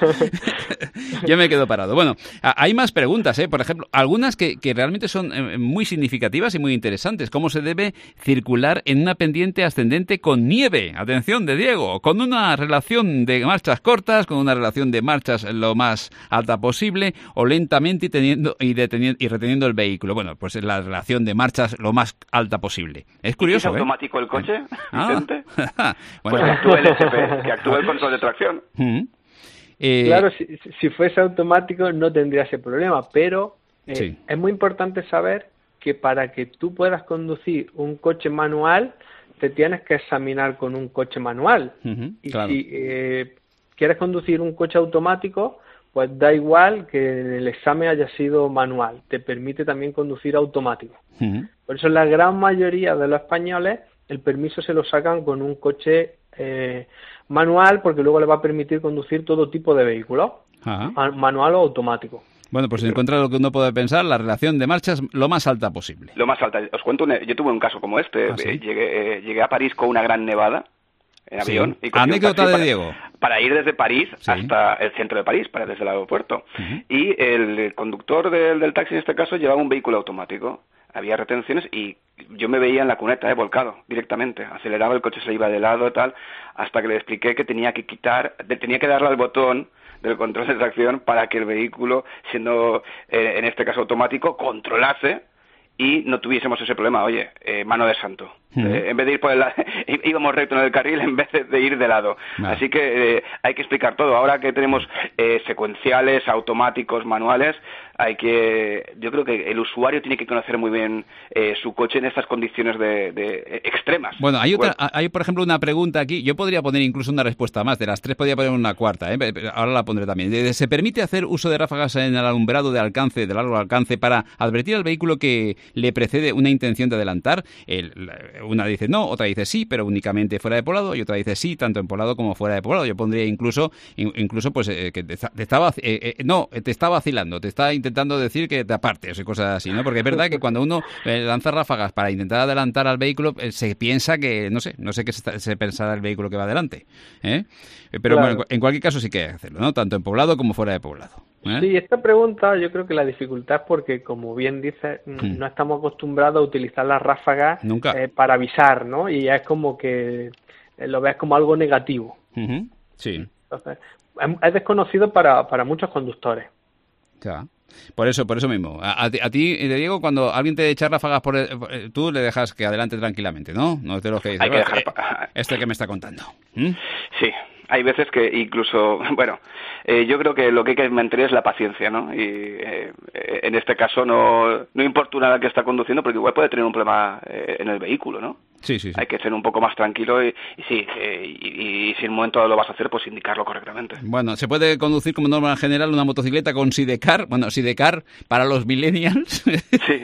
yo me quedo parado. Bueno, hay más preguntas, ¿eh? Por ejemplo, algunas que, que realmente son muy significativas y muy interesantes. ¿Cómo se debe circular en una pendiente ascendente con nieve? Atención de Diego, con una relación de marchas cortas, con una relación de marchas lo más alta posible, o lentamente y, teniendo, y, deteniendo, y reteniendo el vehículo. Bueno, pues es la relación de marchas lo más alta posible. Es curioso, ¿Es automático ¿eh? el coche, ah. Vicente? Bueno, pues que actúe el S P, que actúe el control de tracción. Uh-huh. eh, claro, si, si fuese automático no tendría ese problema, pero eh, sí. es muy importante saber que para que tú puedas conducir un coche manual, te tienes que examinar con un coche manual. Uh-huh, y claro. si eh, quieres conducir un coche automático, pues da igual que el examen haya sido manual, te permite también conducir automático. Uh-huh. Por eso la gran mayoría de los españoles el permiso se lo sacan con un coche eh, manual, porque luego le va a permitir conducir todo tipo de vehículos, uh-huh. manual o automático. Bueno, pues en contra de lo que uno puede pensar, la relación de marchas lo más alta posible. Lo más alta. Os cuento, un, yo tuve un caso como este. ¿Ah, sí? eh, llegué, eh, llegué a París con una gran nevada en avión. Sí. Y cogí un Anécdota taxi de para, Diego. Para ir desde París Sí. hasta el centro de París, para desde el aeropuerto. Uh-huh. Y el conductor del, del taxi, en este caso, llevaba un vehículo automático. Había retenciones y yo me veía en la cuneta, eh, volcado, directamente. Aceleraba, el coche se iba de lado, tal, hasta que le expliqué que tenía que quitar, tenía que darle al botón del control de tracción para que el vehículo, siendo eh, en este caso automático, controlase y no tuviésemos ese problema. Oye, eh, mano de santo. Uh-huh. Eh, en vez de ir por el lado, íbamos recto en el carril en vez de, de ir de lado. Vale. Así que eh, hay que explicar todo. Ahora que tenemos eh, secuenciales, automáticos, manuales, hay que, yo creo que el usuario tiene que conocer muy bien eh, su coche en estas condiciones de, de eh, extremas. Bueno, hay otra, Bueno. hay por ejemplo una pregunta aquí. Yo podría poner incluso una respuesta más. De las tres podría poner una cuarta. ¿eh? Ahora la pondré también. ¿Se permite hacer uso de ráfagas en el alumbrado de alcance, de largo alcance, para advertir al vehículo que le precede una intención de adelantar? El, una dice no, otra dice sí, pero únicamente fuera de poblado, y otra dice sí, tanto en poblado como fuera de poblado. Yo pondría incluso, incluso pues eh, que te, te estaba, eh, eh, no, te está vacilando, te está intentando decir que te apartes y cosas así, ¿no? Porque es verdad que cuando uno eh, lanza ráfagas para intentar adelantar al vehículo, eh, se piensa que, no sé, no sé qué se, se pensará el vehículo que va adelante, ¿eh? Pero Claro. bueno, en cualquier caso sí que hay que hacerlo, ¿no? Tanto en poblado como fuera de poblado. ¿eh? Sí, esta pregunta yo creo que la dificultad es porque, como bien dices, Hmm. no estamos acostumbrados a utilizar las ráfagas Nunca. eh, para avisar, ¿no? Y es como que eh, lo ves como algo negativo. Uh-huh. Sí. Entonces, es, es desconocido para, para muchos conductores. Ya. Por eso, por eso mismo. A, a, ti- a ti, te digo, cuando alguien te echa ráfagas por el, por el- tú le dejas que adelante tranquilamente, ¿no? No es de los que dices, Hay que "Bueno, dejar eh, este que me está contando. ¿Mm? Sí, hay veces que incluso, bueno, eh, yo creo que lo que hay que mantener es la paciencia, ¿no? Y eh, eh, en este caso no, no importuna al que está conduciendo, porque igual puede tener un problema eh, en el vehículo, ¿no? Sí, sí, sí. Hay que ser un poco más tranquilo y, y sí, eh, y, y si en un momento dado lo vas a hacer, pues indicarlo correctamente. Bueno, se puede conducir como norma general una motocicleta con sidecar. Bueno, sidecar para los millennials. Sí.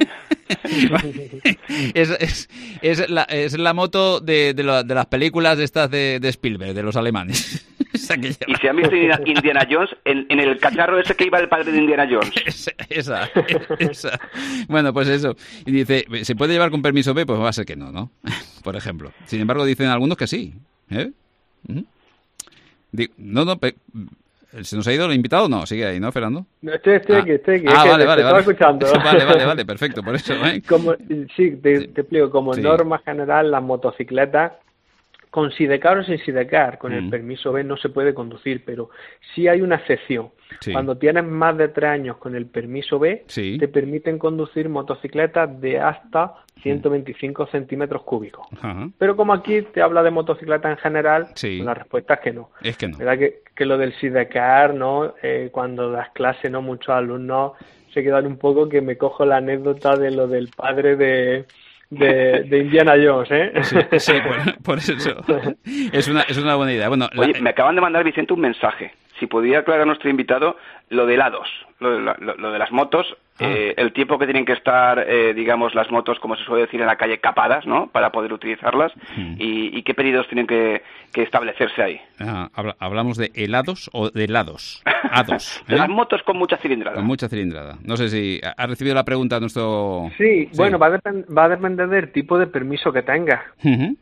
es, es, es, la, es la moto de, de, la- de las películas de estas de, de Spielberg, de los alemanes. Esa que lleva. Y si han visto Indiana Indiana Jones, en, en el cacharro ese que iba el padre de Indiana Jones. Esa, esa, esa. Bueno, pues eso. Y dice, ¿se puede llevar con permiso B? Pues va a ser que no, ¿no? Por ejemplo. Sin embargo, dicen algunos que sí. ¿Eh? Ujú. Di- No, no, pe- ¿se nos ha ido el invitado? No, sigue ahí, ¿no, Fernando? No, Estoy, estoy Ah. aquí, estoy aquí. Ah, es que vale, te vale, estaba vale. escuchando. Vale, vale, vale, perfecto, por eso, ¿eh? Como, sí, te, te explico. Como Sí. norma general, las motocicletas, con sidecar o sin sidecar, con Mm. el permiso B no se puede conducir, pero sí hay una excepción. Sí. Cuando tienes más de tres años con el permiso B, Sí. te permiten conducir motocicletas de hasta ciento veinticinco centímetros cúbicos. Ajá. Pero como aquí te habla de motocicleta en general, Sí. la respuesta es que no. Es que no. ¿Verdad que, que lo del sidecar, ¿no? Eh, cuando das clase, ¿no? Muchos alumnos se quedan un poco que me cojo la anécdota de lo del padre de, de, de Indiana Jones, ¿eh? Sí, sí, por, por eso. Es una, es una buena idea. Bueno, la- Oye, me acaban de mandar, Vicente, un mensaje. Si podía aclarar a nuestro invitado lo de helados, lo de, la- lo, lo de las motos, Ah. eh, el tiempo que tienen que estar, eh, digamos, las motos, como se suele decir en la calle, capadas, ¿no? Para poder utilizarlas, Hmm. y, y qué periodos tienen que, que establecerse ahí. ah, habla- ¿hablamos de helados o de helados? Hados. De ¿eh? las motos con mucha cilindrada. Con mucha cilindrada. No sé si ha ha recibido la pregunta nuestro... Sí, bueno, va a, depen- va a depender del tipo de permiso que tengas. Ujú.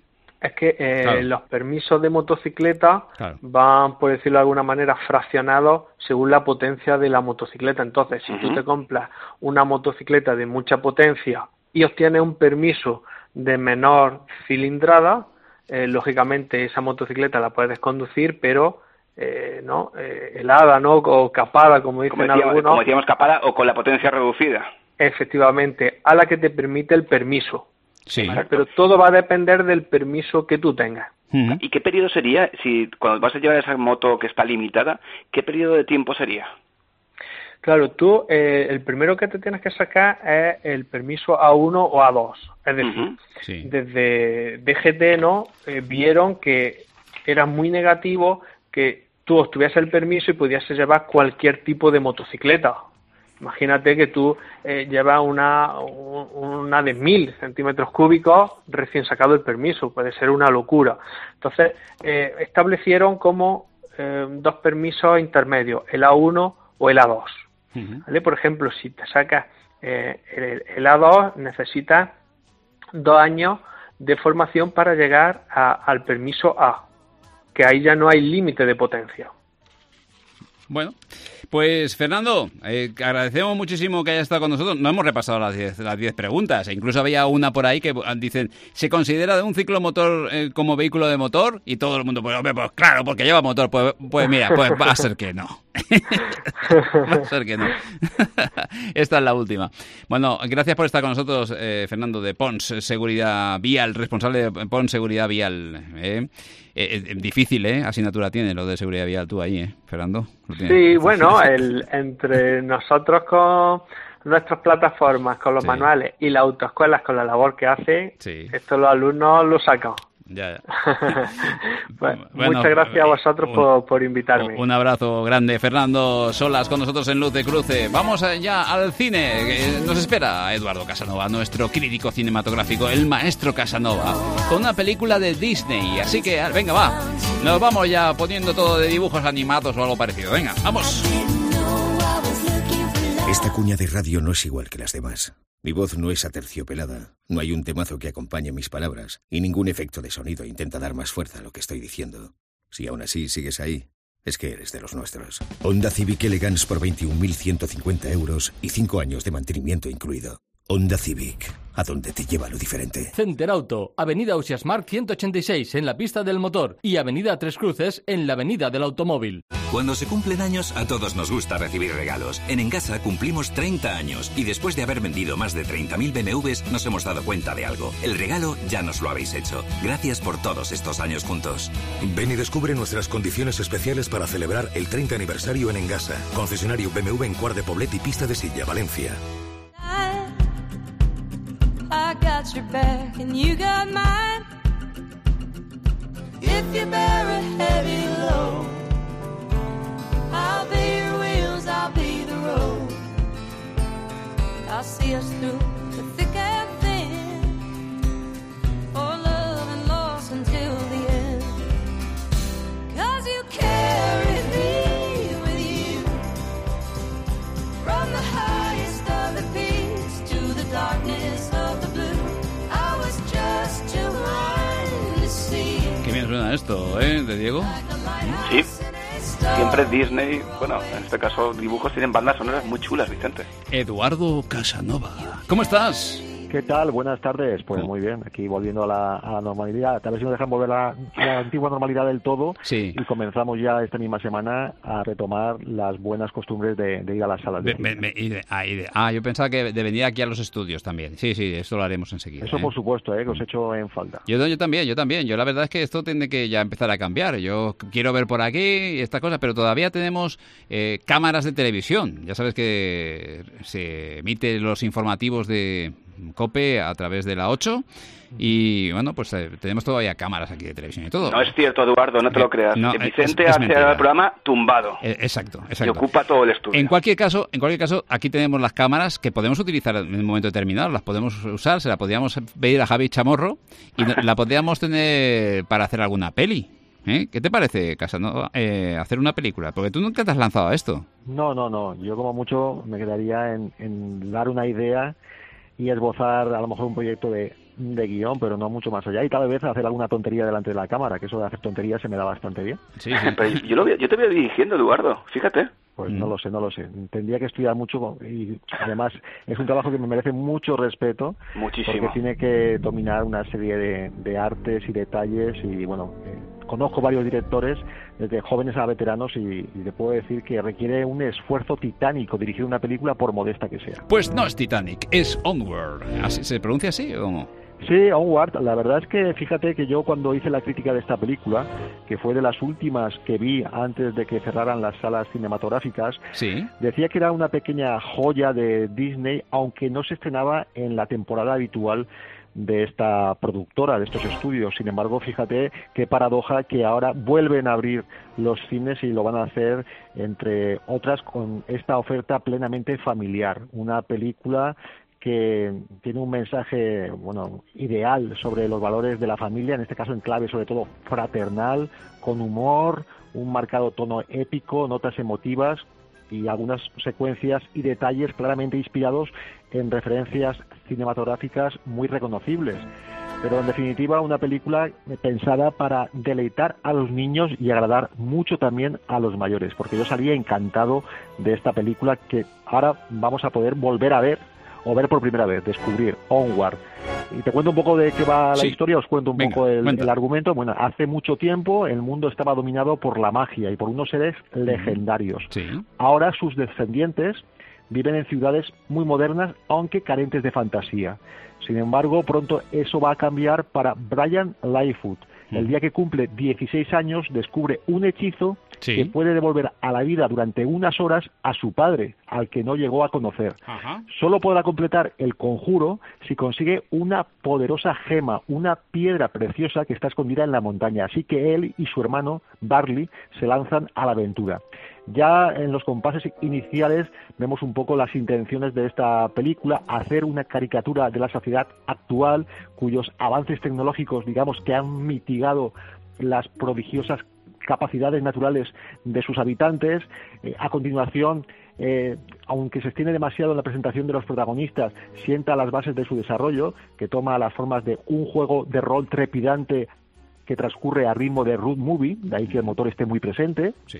Es que eh, Claro. los permisos de motocicleta Claro. van, por decirlo de alguna manera, fraccionados según la potencia de la motocicleta. Entonces, si tú Ujú. te compras una motocicleta de mucha potencia y obtienes un permiso de menor cilindrada, eh, lógicamente esa motocicleta la puedes conducir, pero eh, no eh, helada, ¿no? O capada, como dicen Como decíamos, algunos. como decíamos, capada o con la potencia reducida. Efectivamente, a la que te permite el permiso. Sí. ¿Vale? Pero todo va a depender del permiso que tú tengas. Ujú. ¿Y qué periodo sería, si cuando vas a llevar esa moto que está limitada, qué periodo de tiempo sería? Claro, tú eh, el primero que te tienes que sacar es el permiso A uno o A dos. Es decir, Ujú. Sí. desde D G T, ¿no? Eh, vieron que era muy negativo que tú obtuvieses el permiso y pudieses llevar cualquier tipo de motocicleta. Imagínate que tú eh, llevas una, un- una de mil centímetros cúbicos recién sacado el permiso, puede ser una locura. Entonces, eh, establecieron como eh, dos permisos intermedios, el A uno o el A dos. Ujú. ¿Vale? Por ejemplo, si te sacas eh, el, el A dos, necesitas dos años de formación para llegar a- al permiso A, que ahí ya no hay límite de potencia. Bueno, pues Fernando, eh, agradecemos muchísimo que hayas estado con nosotros. No hemos repasado las diez las diez preguntas. E incluso había una por ahí que dicen, ¿se considera de un ciclomotor eh, como vehículo de motor? Y todo el mundo, pues, hombre, pues claro, porque lleva motor. Pues, pues mira, pues va a ser que no. Va a ser que no. Esta es la última. Bueno, gracias por estar con nosotros, eh, Fernando, de Pons Seguridad Vial, responsable de Pons Seguridad Vial. ¿eh? Eh, eh, difícil, ¿eh? Asignatura tiene lo de seguridad vial tú ahí, ¿eh, Fernando? Lo tienes. Sí, bueno, el, entre nosotros con nuestras plataformas, con los Sí. manuales y las autoescuelas con la labor que hacen, Sí. esto los alumnos lo sacan. Ya, ya. Pues, Bueno, muchas gracias a vosotros un- por, por invitarme. Un abrazo grande, Fernando Solas, con nosotros en Luz de Cruce. Vamos ya al cine. que Nos espera Eduardo Casanova, nuestro crítico cinematográfico, el maestro Casanova, con una película de Disney. Así que, venga, va. Nos vamos ya poniendo todo de dibujos animados o algo parecido. Venga, vamos. Esta cuña de radio no es igual que las demás. Mi voz no es aterciopelada, no hay un temazo que acompañe mis palabras y ningún efecto de sonido intenta dar más fuerza a lo que estoy diciendo. Si aún así sigues ahí, es que eres de los nuestros. Honda Civic Elegance por veintiún mil ciento cincuenta euros y cinco años de mantenimiento incluido. Honda Civic, a donde te lleva lo diferente. Center Auto, Avenida Ausias Marc ciento ochenta y seis en la pista del motor y Avenida Tres Cruces en la Avenida del Automóvil. Cuando se cumplen años, a todos nos gusta recibir regalos. En Engasa cumplimos treinta años y después de haber vendido más de treinta mil B M Ws nos hemos dado cuenta de algo. El regalo ya nos lo habéis hecho. Gracias por todos estos años juntos. Ven y descubre nuestras condiciones especiales para celebrar el treinta aniversario en Engasa. Concesionario B M W en Cuart de Poblet y Pista de Silla, Valencia. I got your back and you got mine. If you bear a heavy load, I'll be your wheels, I'll be the road. I'll see us through the thick and thin, for love and loss until the end. 'Cause you carry me with you, from the highest of the peaks to the darkness of the blue. I was just too blind to see. Qué bien suena esto, ¿eh? ¿De Diego? Sí. Siempre Disney, bueno, en este caso dibujos tienen bandas sonoras muy chulas, Vicente. Eduardo Casanova. ¿Cómo estás? ¿Qué tal? Buenas tardes. Pues muy bien, aquí volviendo a la, a la normalidad. A ver si nos dejan volver a la, a la antigua normalidad del todo. Sí. Y comenzamos ya esta misma semana a retomar las buenas costumbres de, de ir a las salas de Be- cine. be- be- y de- ah, y de- ah, yo pensaba que de venir aquí a los estudios también. Sí, sí, esto lo haremos enseguida. Eso ¿eh? por supuesto, ¿eh? que os echo en falta. Yo, yo también, yo también. Yo la verdad es que esto tiene que ya empezar a cambiar. Yo quiero ver por aquí y estas cosas, pero todavía tenemos eh, cámaras de televisión. Ya sabes que se emiten los informativos de COPE a través de la ocho y bueno, pues eh, tenemos todavía cámaras aquí de televisión y todo. No es cierto, Eduardo, no te lo creas. No, Que es- Vicente es hace mentira. el programa tumbado. Eh, Exacto, exacto. Y ocupa todo el estudio. En cualquier caso, en cualquier caso, aquí tenemos las cámaras que podemos utilizar en un momento determinado, las podemos usar, se la podríamos pedir a Javi Chamorro y no- la podríamos tener para hacer alguna peli. ¿Eh? ¿Qué te parece, Casanova, eh, hacer una película? Porque tú nunca te has lanzado a esto. No, no, no. Yo como mucho me quedaría en, en dar una idea y esbozar a lo mejor un proyecto de de guión, pero no mucho más allá, y tal vez hacer alguna tontería delante de la cámara, que eso de hacer tonterías se me da bastante bien. Sí, sí. Pero yo, lo voy, yo te voy dirigiendo, Eduardo, fíjate. Pues no lo sé, no lo sé. Tendría que estudiar mucho y además es un trabajo que me merece mucho respeto. Muchísimo. Porque tiene que dominar una serie de, de artes y detalles y bueno, eh, conozco varios directores, desde jóvenes a veteranos y, y te puedo decir que requiere un esfuerzo titánico dirigir una película por modesta que sea. Pues no es Titanic, es Onward. ¿Así, ¿Se pronuncia así o no? Sí, Onward, la verdad es que fíjate que yo cuando hice la crítica de esta película, que fue de las últimas que vi antes de que cerraran las salas cinematográficas, sí, decía que era una pequeña joya de Disney, aunque no se estrenaba en la temporada habitual de esta productora, de estos estudios. Sin embargo, fíjate qué paradoja que ahora vuelven a abrir los cines y lo van a hacer, entre otras, con esta oferta plenamente familiar, una película que tiene un mensaje, bueno, ideal sobre los valores de la familia, en este caso en clave sobre todo fraternal, con humor, un marcado tono épico, notas emotivas y algunas secuencias y detalles claramente inspirados en referencias cinematográficas muy reconocibles. Pero en definitiva una película pensada para deleitar a los niños y agradar mucho también a los mayores, porque yo salí encantado de esta película que ahora vamos a poder volver a ver o ver por primera vez, descubrir, Onward. Y te cuento un poco de qué va la sí. historia, os cuento un Venga, poco el, cuenta. el argumento. Bueno, hace mucho tiempo el mundo estaba dominado por la magia y por unos seres legendarios. Sí. Ahora sus descendientes viven en ciudades muy modernas, aunque carentes de fantasía. Sin embargo, pronto eso va a cambiar para Brian Lightfoot. El día que cumple dieciséis años descubre un hechizo sí. que puede devolver a la vida durante unas horas a su padre, al que no llegó a conocer. Ajá. Solo podrá completar el conjuro si consigue una poderosa gema, una piedra preciosa que está escondida en la montaña. Así que él y su hermano, Barley, se lanzan a la aventura. Ya en los compases iniciales vemos un poco las intenciones de esta película, hacer una caricatura de la sociedad actual, cuyos avances tecnológicos, digamos, que han mitigado las prodigiosas capacidades naturales de sus habitantes. Eh, a continuación, eh, aunque se extiende demasiado en la presentación de los protagonistas, sienta las bases de su desarrollo, que toma las formas de un juego de rol trepidante que transcurre a ritmo de road movie, de ahí que el motor esté muy presente. Sí.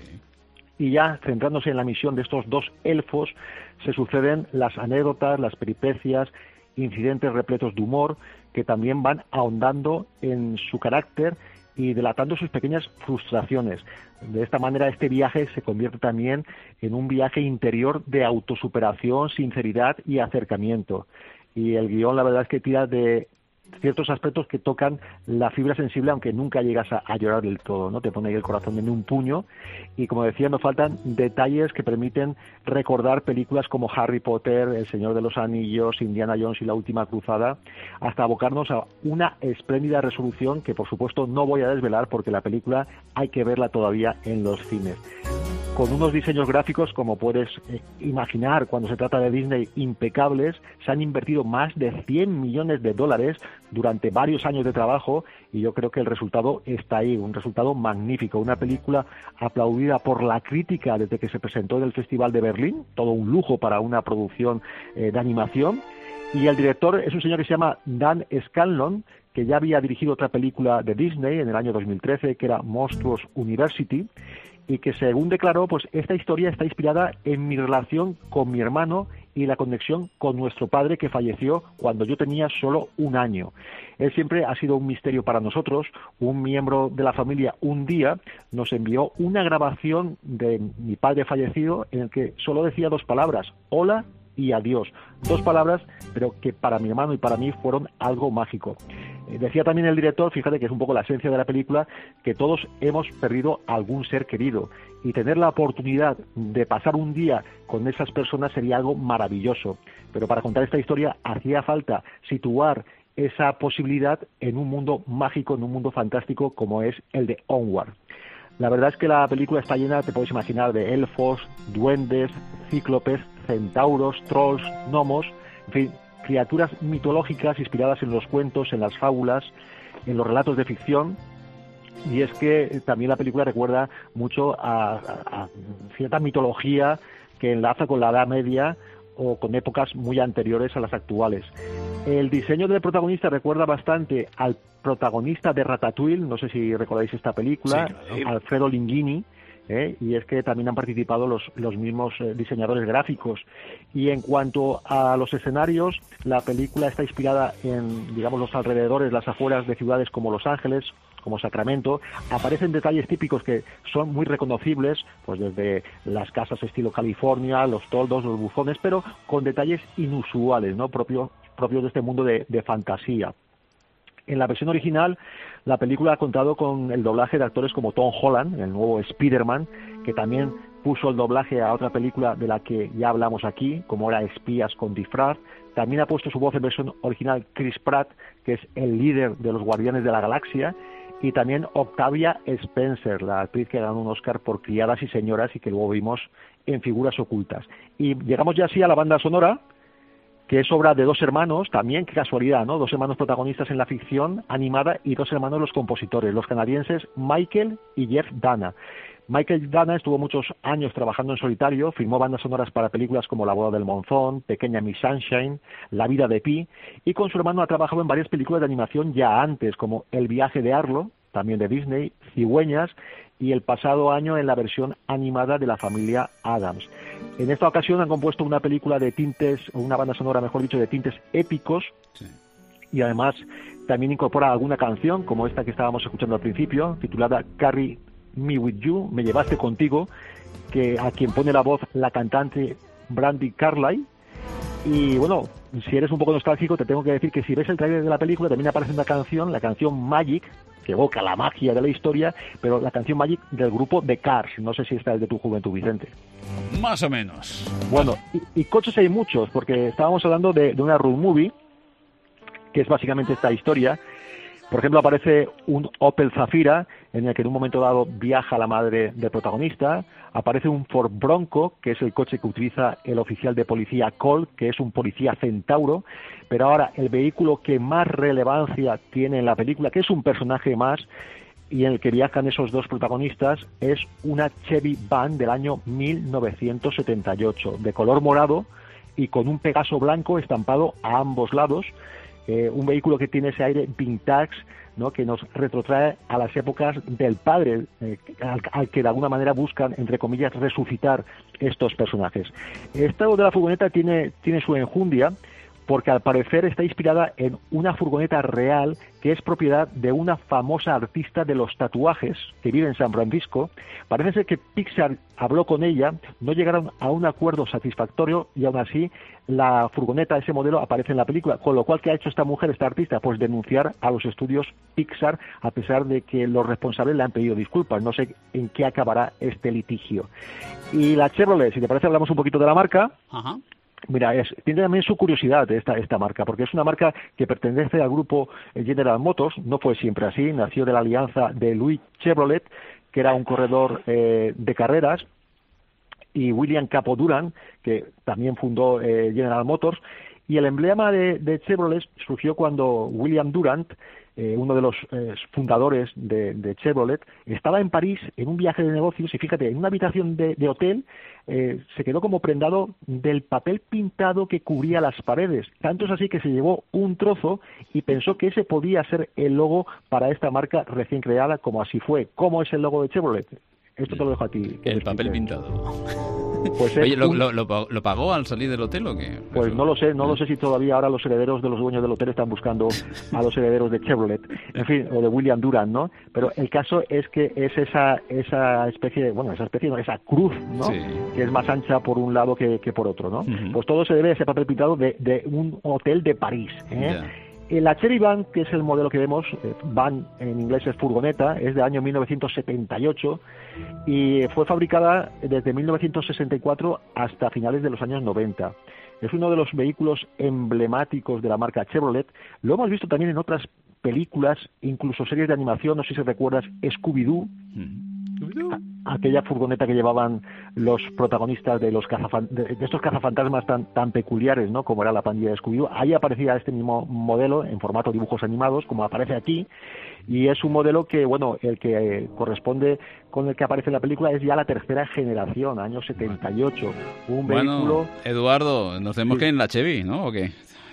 Y ya centrándose en la misión de estos dos elfos, se suceden las anécdotas, las peripecias, incidentes repletos de humor, que también van ahondando en su carácter y delatando sus pequeñas frustraciones. De esta manera, este viaje se convierte también en un viaje interior de autosuperación, sinceridad y acercamiento. Y el guión, la verdad es que tira de ciertos aspectos que tocan la fibra sensible, aunque nunca llegas a, a llorar del todo, ¿no? Te pone ahí el corazón en un puño y, como decía, nos faltan detalles que permiten recordar películas como Harry Potter, El Señor de los Anillos, Indiana Jones y La Última Cruzada, hasta abocarnos a una espléndida resolución que, por supuesto, no voy a desvelar porque la película hay que verla todavía en los cines. Con unos diseños gráficos, como puedes eh, imaginar cuando se trata de Disney, impecables. Se han invertido más de cien millones de dólares durante varios años de trabajo y yo creo que el resultado está ahí, un resultado magnífico, una película aplaudida por la crítica desde que se presentó en el Festival de Berlín, todo un lujo para una producción eh, de animación. Y el director es un señor que se llama Dan Scanlon, que ya había dirigido otra película de Disney en el año dos mil trece, que era Monstruos University, y que, según declaró, pues esta historia está inspirada en mi relación con mi hermano y la conexión con nuestro padre, que falleció cuando yo tenía solo un año. Él siempre ha sido un misterio para nosotros. Un miembro de la familia un día nos envió una grabación de mi padre fallecido en el que solo decía dos palabras: hola y adiós. Dos palabras, pero que para mi hermano y para mí fueron algo mágico. Eh, decía también el director, fíjate que es un poco la esencia de la película, que todos hemos perdido algún ser querido y tener la oportunidad de pasar un día con esas personas sería algo maravilloso. Pero para contar esta historia hacía falta situar esa posibilidad en un mundo mágico, en un mundo fantástico como es el de Onward. La verdad es que la película está llena, te puedes imaginar, de elfos, duendes, cíclopes, centauros, trolls, gnomos, en fin, criaturas mitológicas inspiradas en los cuentos, en las fábulas, en los relatos de ficción. Y es que también la película recuerda mucho a, a, a cierta mitología que enlaza con la Edad Media o con épocas muy anteriores a las actuales. El diseño del protagonista recuerda bastante al protagonista de Ratatouille, no sé si recordáis esta película, sí, claro. Alfredo Linguini, ¿eh? Y es que también han participado los, los mismos eh, diseñadores gráficos. Y en cuanto a los escenarios, la película está inspirada en, digamos, los alrededores, las afueras de ciudades como Los Ángeles, como Sacramento. Aparecen detalles típicos que son muy reconocibles, pues desde las casas estilo California, los toldos, los buzones, pero con detalles inusuales, ¿no? Propio, propios de este mundo de, de fantasía. En la versión original, la película ha contado con el doblaje de actores como Tom Holland, el nuevo Spider-Man, que también puso el doblaje a otra película de la que ya hablamos aquí, como era Espías con disfraz. También ha puesto su voz en versión original Chris Pratt, que es el líder de los Guardianes de la Galaxia, y también Octavia Spencer, la actriz que ganó un Oscar por Criadas y Señoras y que luego vimos en Figuras Ocultas. Y llegamos ya así a la banda sonora, que es obra de dos hermanos, también, qué casualidad, ¿no? Dos hermanos protagonistas en la ficción animada y dos hermanos los compositores, los canadienses Michael y Jeff Dana. Michael Dana estuvo muchos años trabajando en solitario, firmó bandas sonoras para películas como La boda del monzón, Pequeña Miss Sunshine, La vida de Pi, y con su hermano ha trabajado en varias películas de animación ya antes, como El viaje de Arlo, también de Disney, Cigüeñas, y el pasado año en la versión animada de La familia Addams. En esta ocasión han compuesto una película de tintes, o una banda sonora, mejor dicho, de tintes épicos, sí. Y además también incorpora alguna canción, como esta que estábamos escuchando al principio, titulada Carry Me With You, Me llevaste contigo, que a quien pone la voz la cantante Brandi Carlile. Y bueno, si eres un poco nostálgico, te tengo que decir que si ves el trailer de la película también aparece una canción, la canción Magic, que evoca la magia de la historia, pero la canción Magic del grupo The Cars. No sé si esta es de tu juventud, Vicente. Más o menos. Bueno, y, y coches hay muchos, porque estábamos hablando de, de una road movie, que es básicamente esta historia. Por ejemplo, aparece un Opel Zafira, en el que en un momento dado viaja la madre del protagonista. Aparece un Ford Bronco, que es el coche que utiliza el oficial de policía Cole, que es un policía centauro. Pero ahora, el vehículo que más relevancia tiene en la película, que es un personaje más, y en el que viajan esos dos protagonistas, es una Chevy Van del año mil novecientos setenta y ocho, de color morado y con un Pegaso blanco estampado a ambos lados. Eh, un vehículo que tiene ese aire vintage, ¿no? Que nos retrotrae a las épocas del padre, eh, al, al que de alguna manera buscan, entre comillas, resucitar estos personajes. Esto de la furgoneta tiene, tiene su enjundia, porque al parecer está inspirada en una furgoneta real que es propiedad de una famosa artista de los tatuajes que vive en San Francisco. Parece ser que Pixar habló con ella, no llegaron a un acuerdo satisfactorio y aún así la furgoneta, ese modelo, aparece en la película. Con lo cual, ¿qué ha hecho esta mujer, esta artista? Pues denunciar a los estudios Pixar, a pesar de que los responsables le han pedido disculpas. No sé en qué acabará este litigio. Y la Chevrolet, si te parece, hablamos un poquito de la marca. Ajá. Mira, es, tiene también su curiosidad esta, esta marca, porque es una marca que pertenece al grupo General Motors. No fue siempre así, nació de la alianza de Louis Chevrolet, que era un corredor eh, de carreras, y William Capo Duran, que también fundó eh, General Motors. Y el emblema de, de Chevrolet surgió cuando William Durant, eh, uno de los eh, fundadores de, de Chevrolet, estaba en París en un viaje de negocios y fíjate, en una habitación de, de hotel eh, se quedó como prendado del papel pintado que cubría las paredes. Tanto es así que se llevó un trozo y pensó que ese podía ser el logo para esta marca recién creada, como así fue. ¿Cómo es el logo de Chevrolet? Esto te lo dejo a ti. El papel pintado. Pues Oye, ¿lo, un... lo, lo, ¿lo pagó al salir del hotel o qué? Pues no lo sé, no lo sé si todavía ahora los herederos de los dueños del hotel están buscando a los herederos de Chevrolet, en fin, o de William Durant, ¿no? Pero el caso es que es esa esa especie, de, bueno, esa especie, no, esa cruz, ¿no? Sí. Que es más ancha por un lado que, que por otro, ¿no? Uh-huh. Pues todo se debe a ese papel pintado de, de un hotel de París, ¿eh? Yeah. La Cherry Van, que es el modelo que vemos, van en inglés es furgoneta, es de año mil novecientos setenta y ocho y fue fabricada desde mil novecientos sesenta y cuatro hasta finales de los años noventa. Es uno de los vehículos emblemáticos de la marca Chevrolet. Lo hemos visto también en otras películas, incluso series de animación, no sé si recuerdas Scooby-Doo. Mm. Aquella furgoneta que llevaban los protagonistas de los cazafan- de, de estos cazafantasmas tan tan peculiares, ¿no? Como era la pandilla de Scooby-Doo. Ahí aparecía este mismo modelo en formato dibujos animados, como aparece aquí, y es un modelo que, bueno, el que eh, corresponde con el que aparece en la película es ya la tercera generación, año setenta y ocho. Un bueno, vehículo... Eduardo, nos tenemos sí. que ir en la Chevy, ¿no? ¿O qué?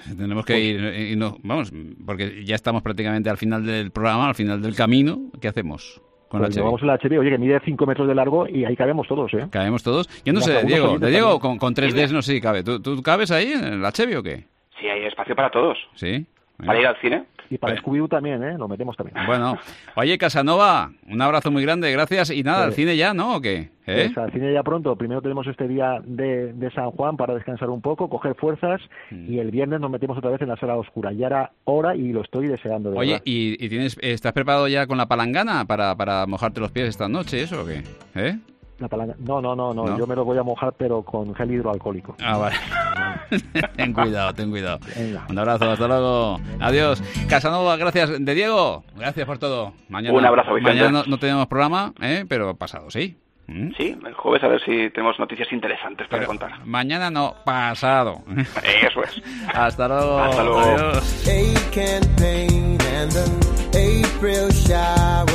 Tenemos que ir, y no, vamos, porque ya estamos prácticamente al final del programa, al final del camino. ¿Qué hacemos con Pues la Chevy? vamos a la Chevy, oye, que mide cinco metros de largo y ahí cabemos todos, ¿eh? ¿Cabemos todos? Yo no Ya, sé, algunos Diego, oyentes de Diego también. con, con tres Ds no sé si cabe. ¿Tú, ¿Tú cabes ahí en la Chevy o qué? Sí, hay espacio para todos. Sí. Para ir al cine. Y para Scooby-Doo también, ¿eh? Lo metemos también. Bueno, oye, Casanova, un abrazo muy grande, gracias. Y nada, Sí. al cine ya, ¿no? ¿O qué? ¿Eh? Pues al cine ya pronto. Primero tenemos este día de, de San Juan para descansar un poco, coger fuerzas, Mm. y el viernes nos metemos otra vez en la sala oscura. Ya era hora y lo estoy deseando, de Oye, verdad. ¿y, y tienes, estás preparado ya con la palangana para, para mojarte los pies esta noche, eso o qué? ¿Eh? La palanca- No, no, no, no, ¿No? yo me lo voy a mojar, pero con gel hidroalcohólico. Ah, vale. ten cuidado, ten cuidado. Venga. Un abrazo, hasta luego. Adiós. Casanova, gracias. De Diego, gracias por todo. Mañana, Un abrazo, Vicente. Mañana no, no tenemos programa, ¿eh? Pero pasado, ¿sí? ¿Mm? Sí, el jueves a ver si tenemos noticias interesantes para contar. Mañana no, pasado. Eso es. Hasta luego. Hasta luego. Adiós. Aching pain and the April shower.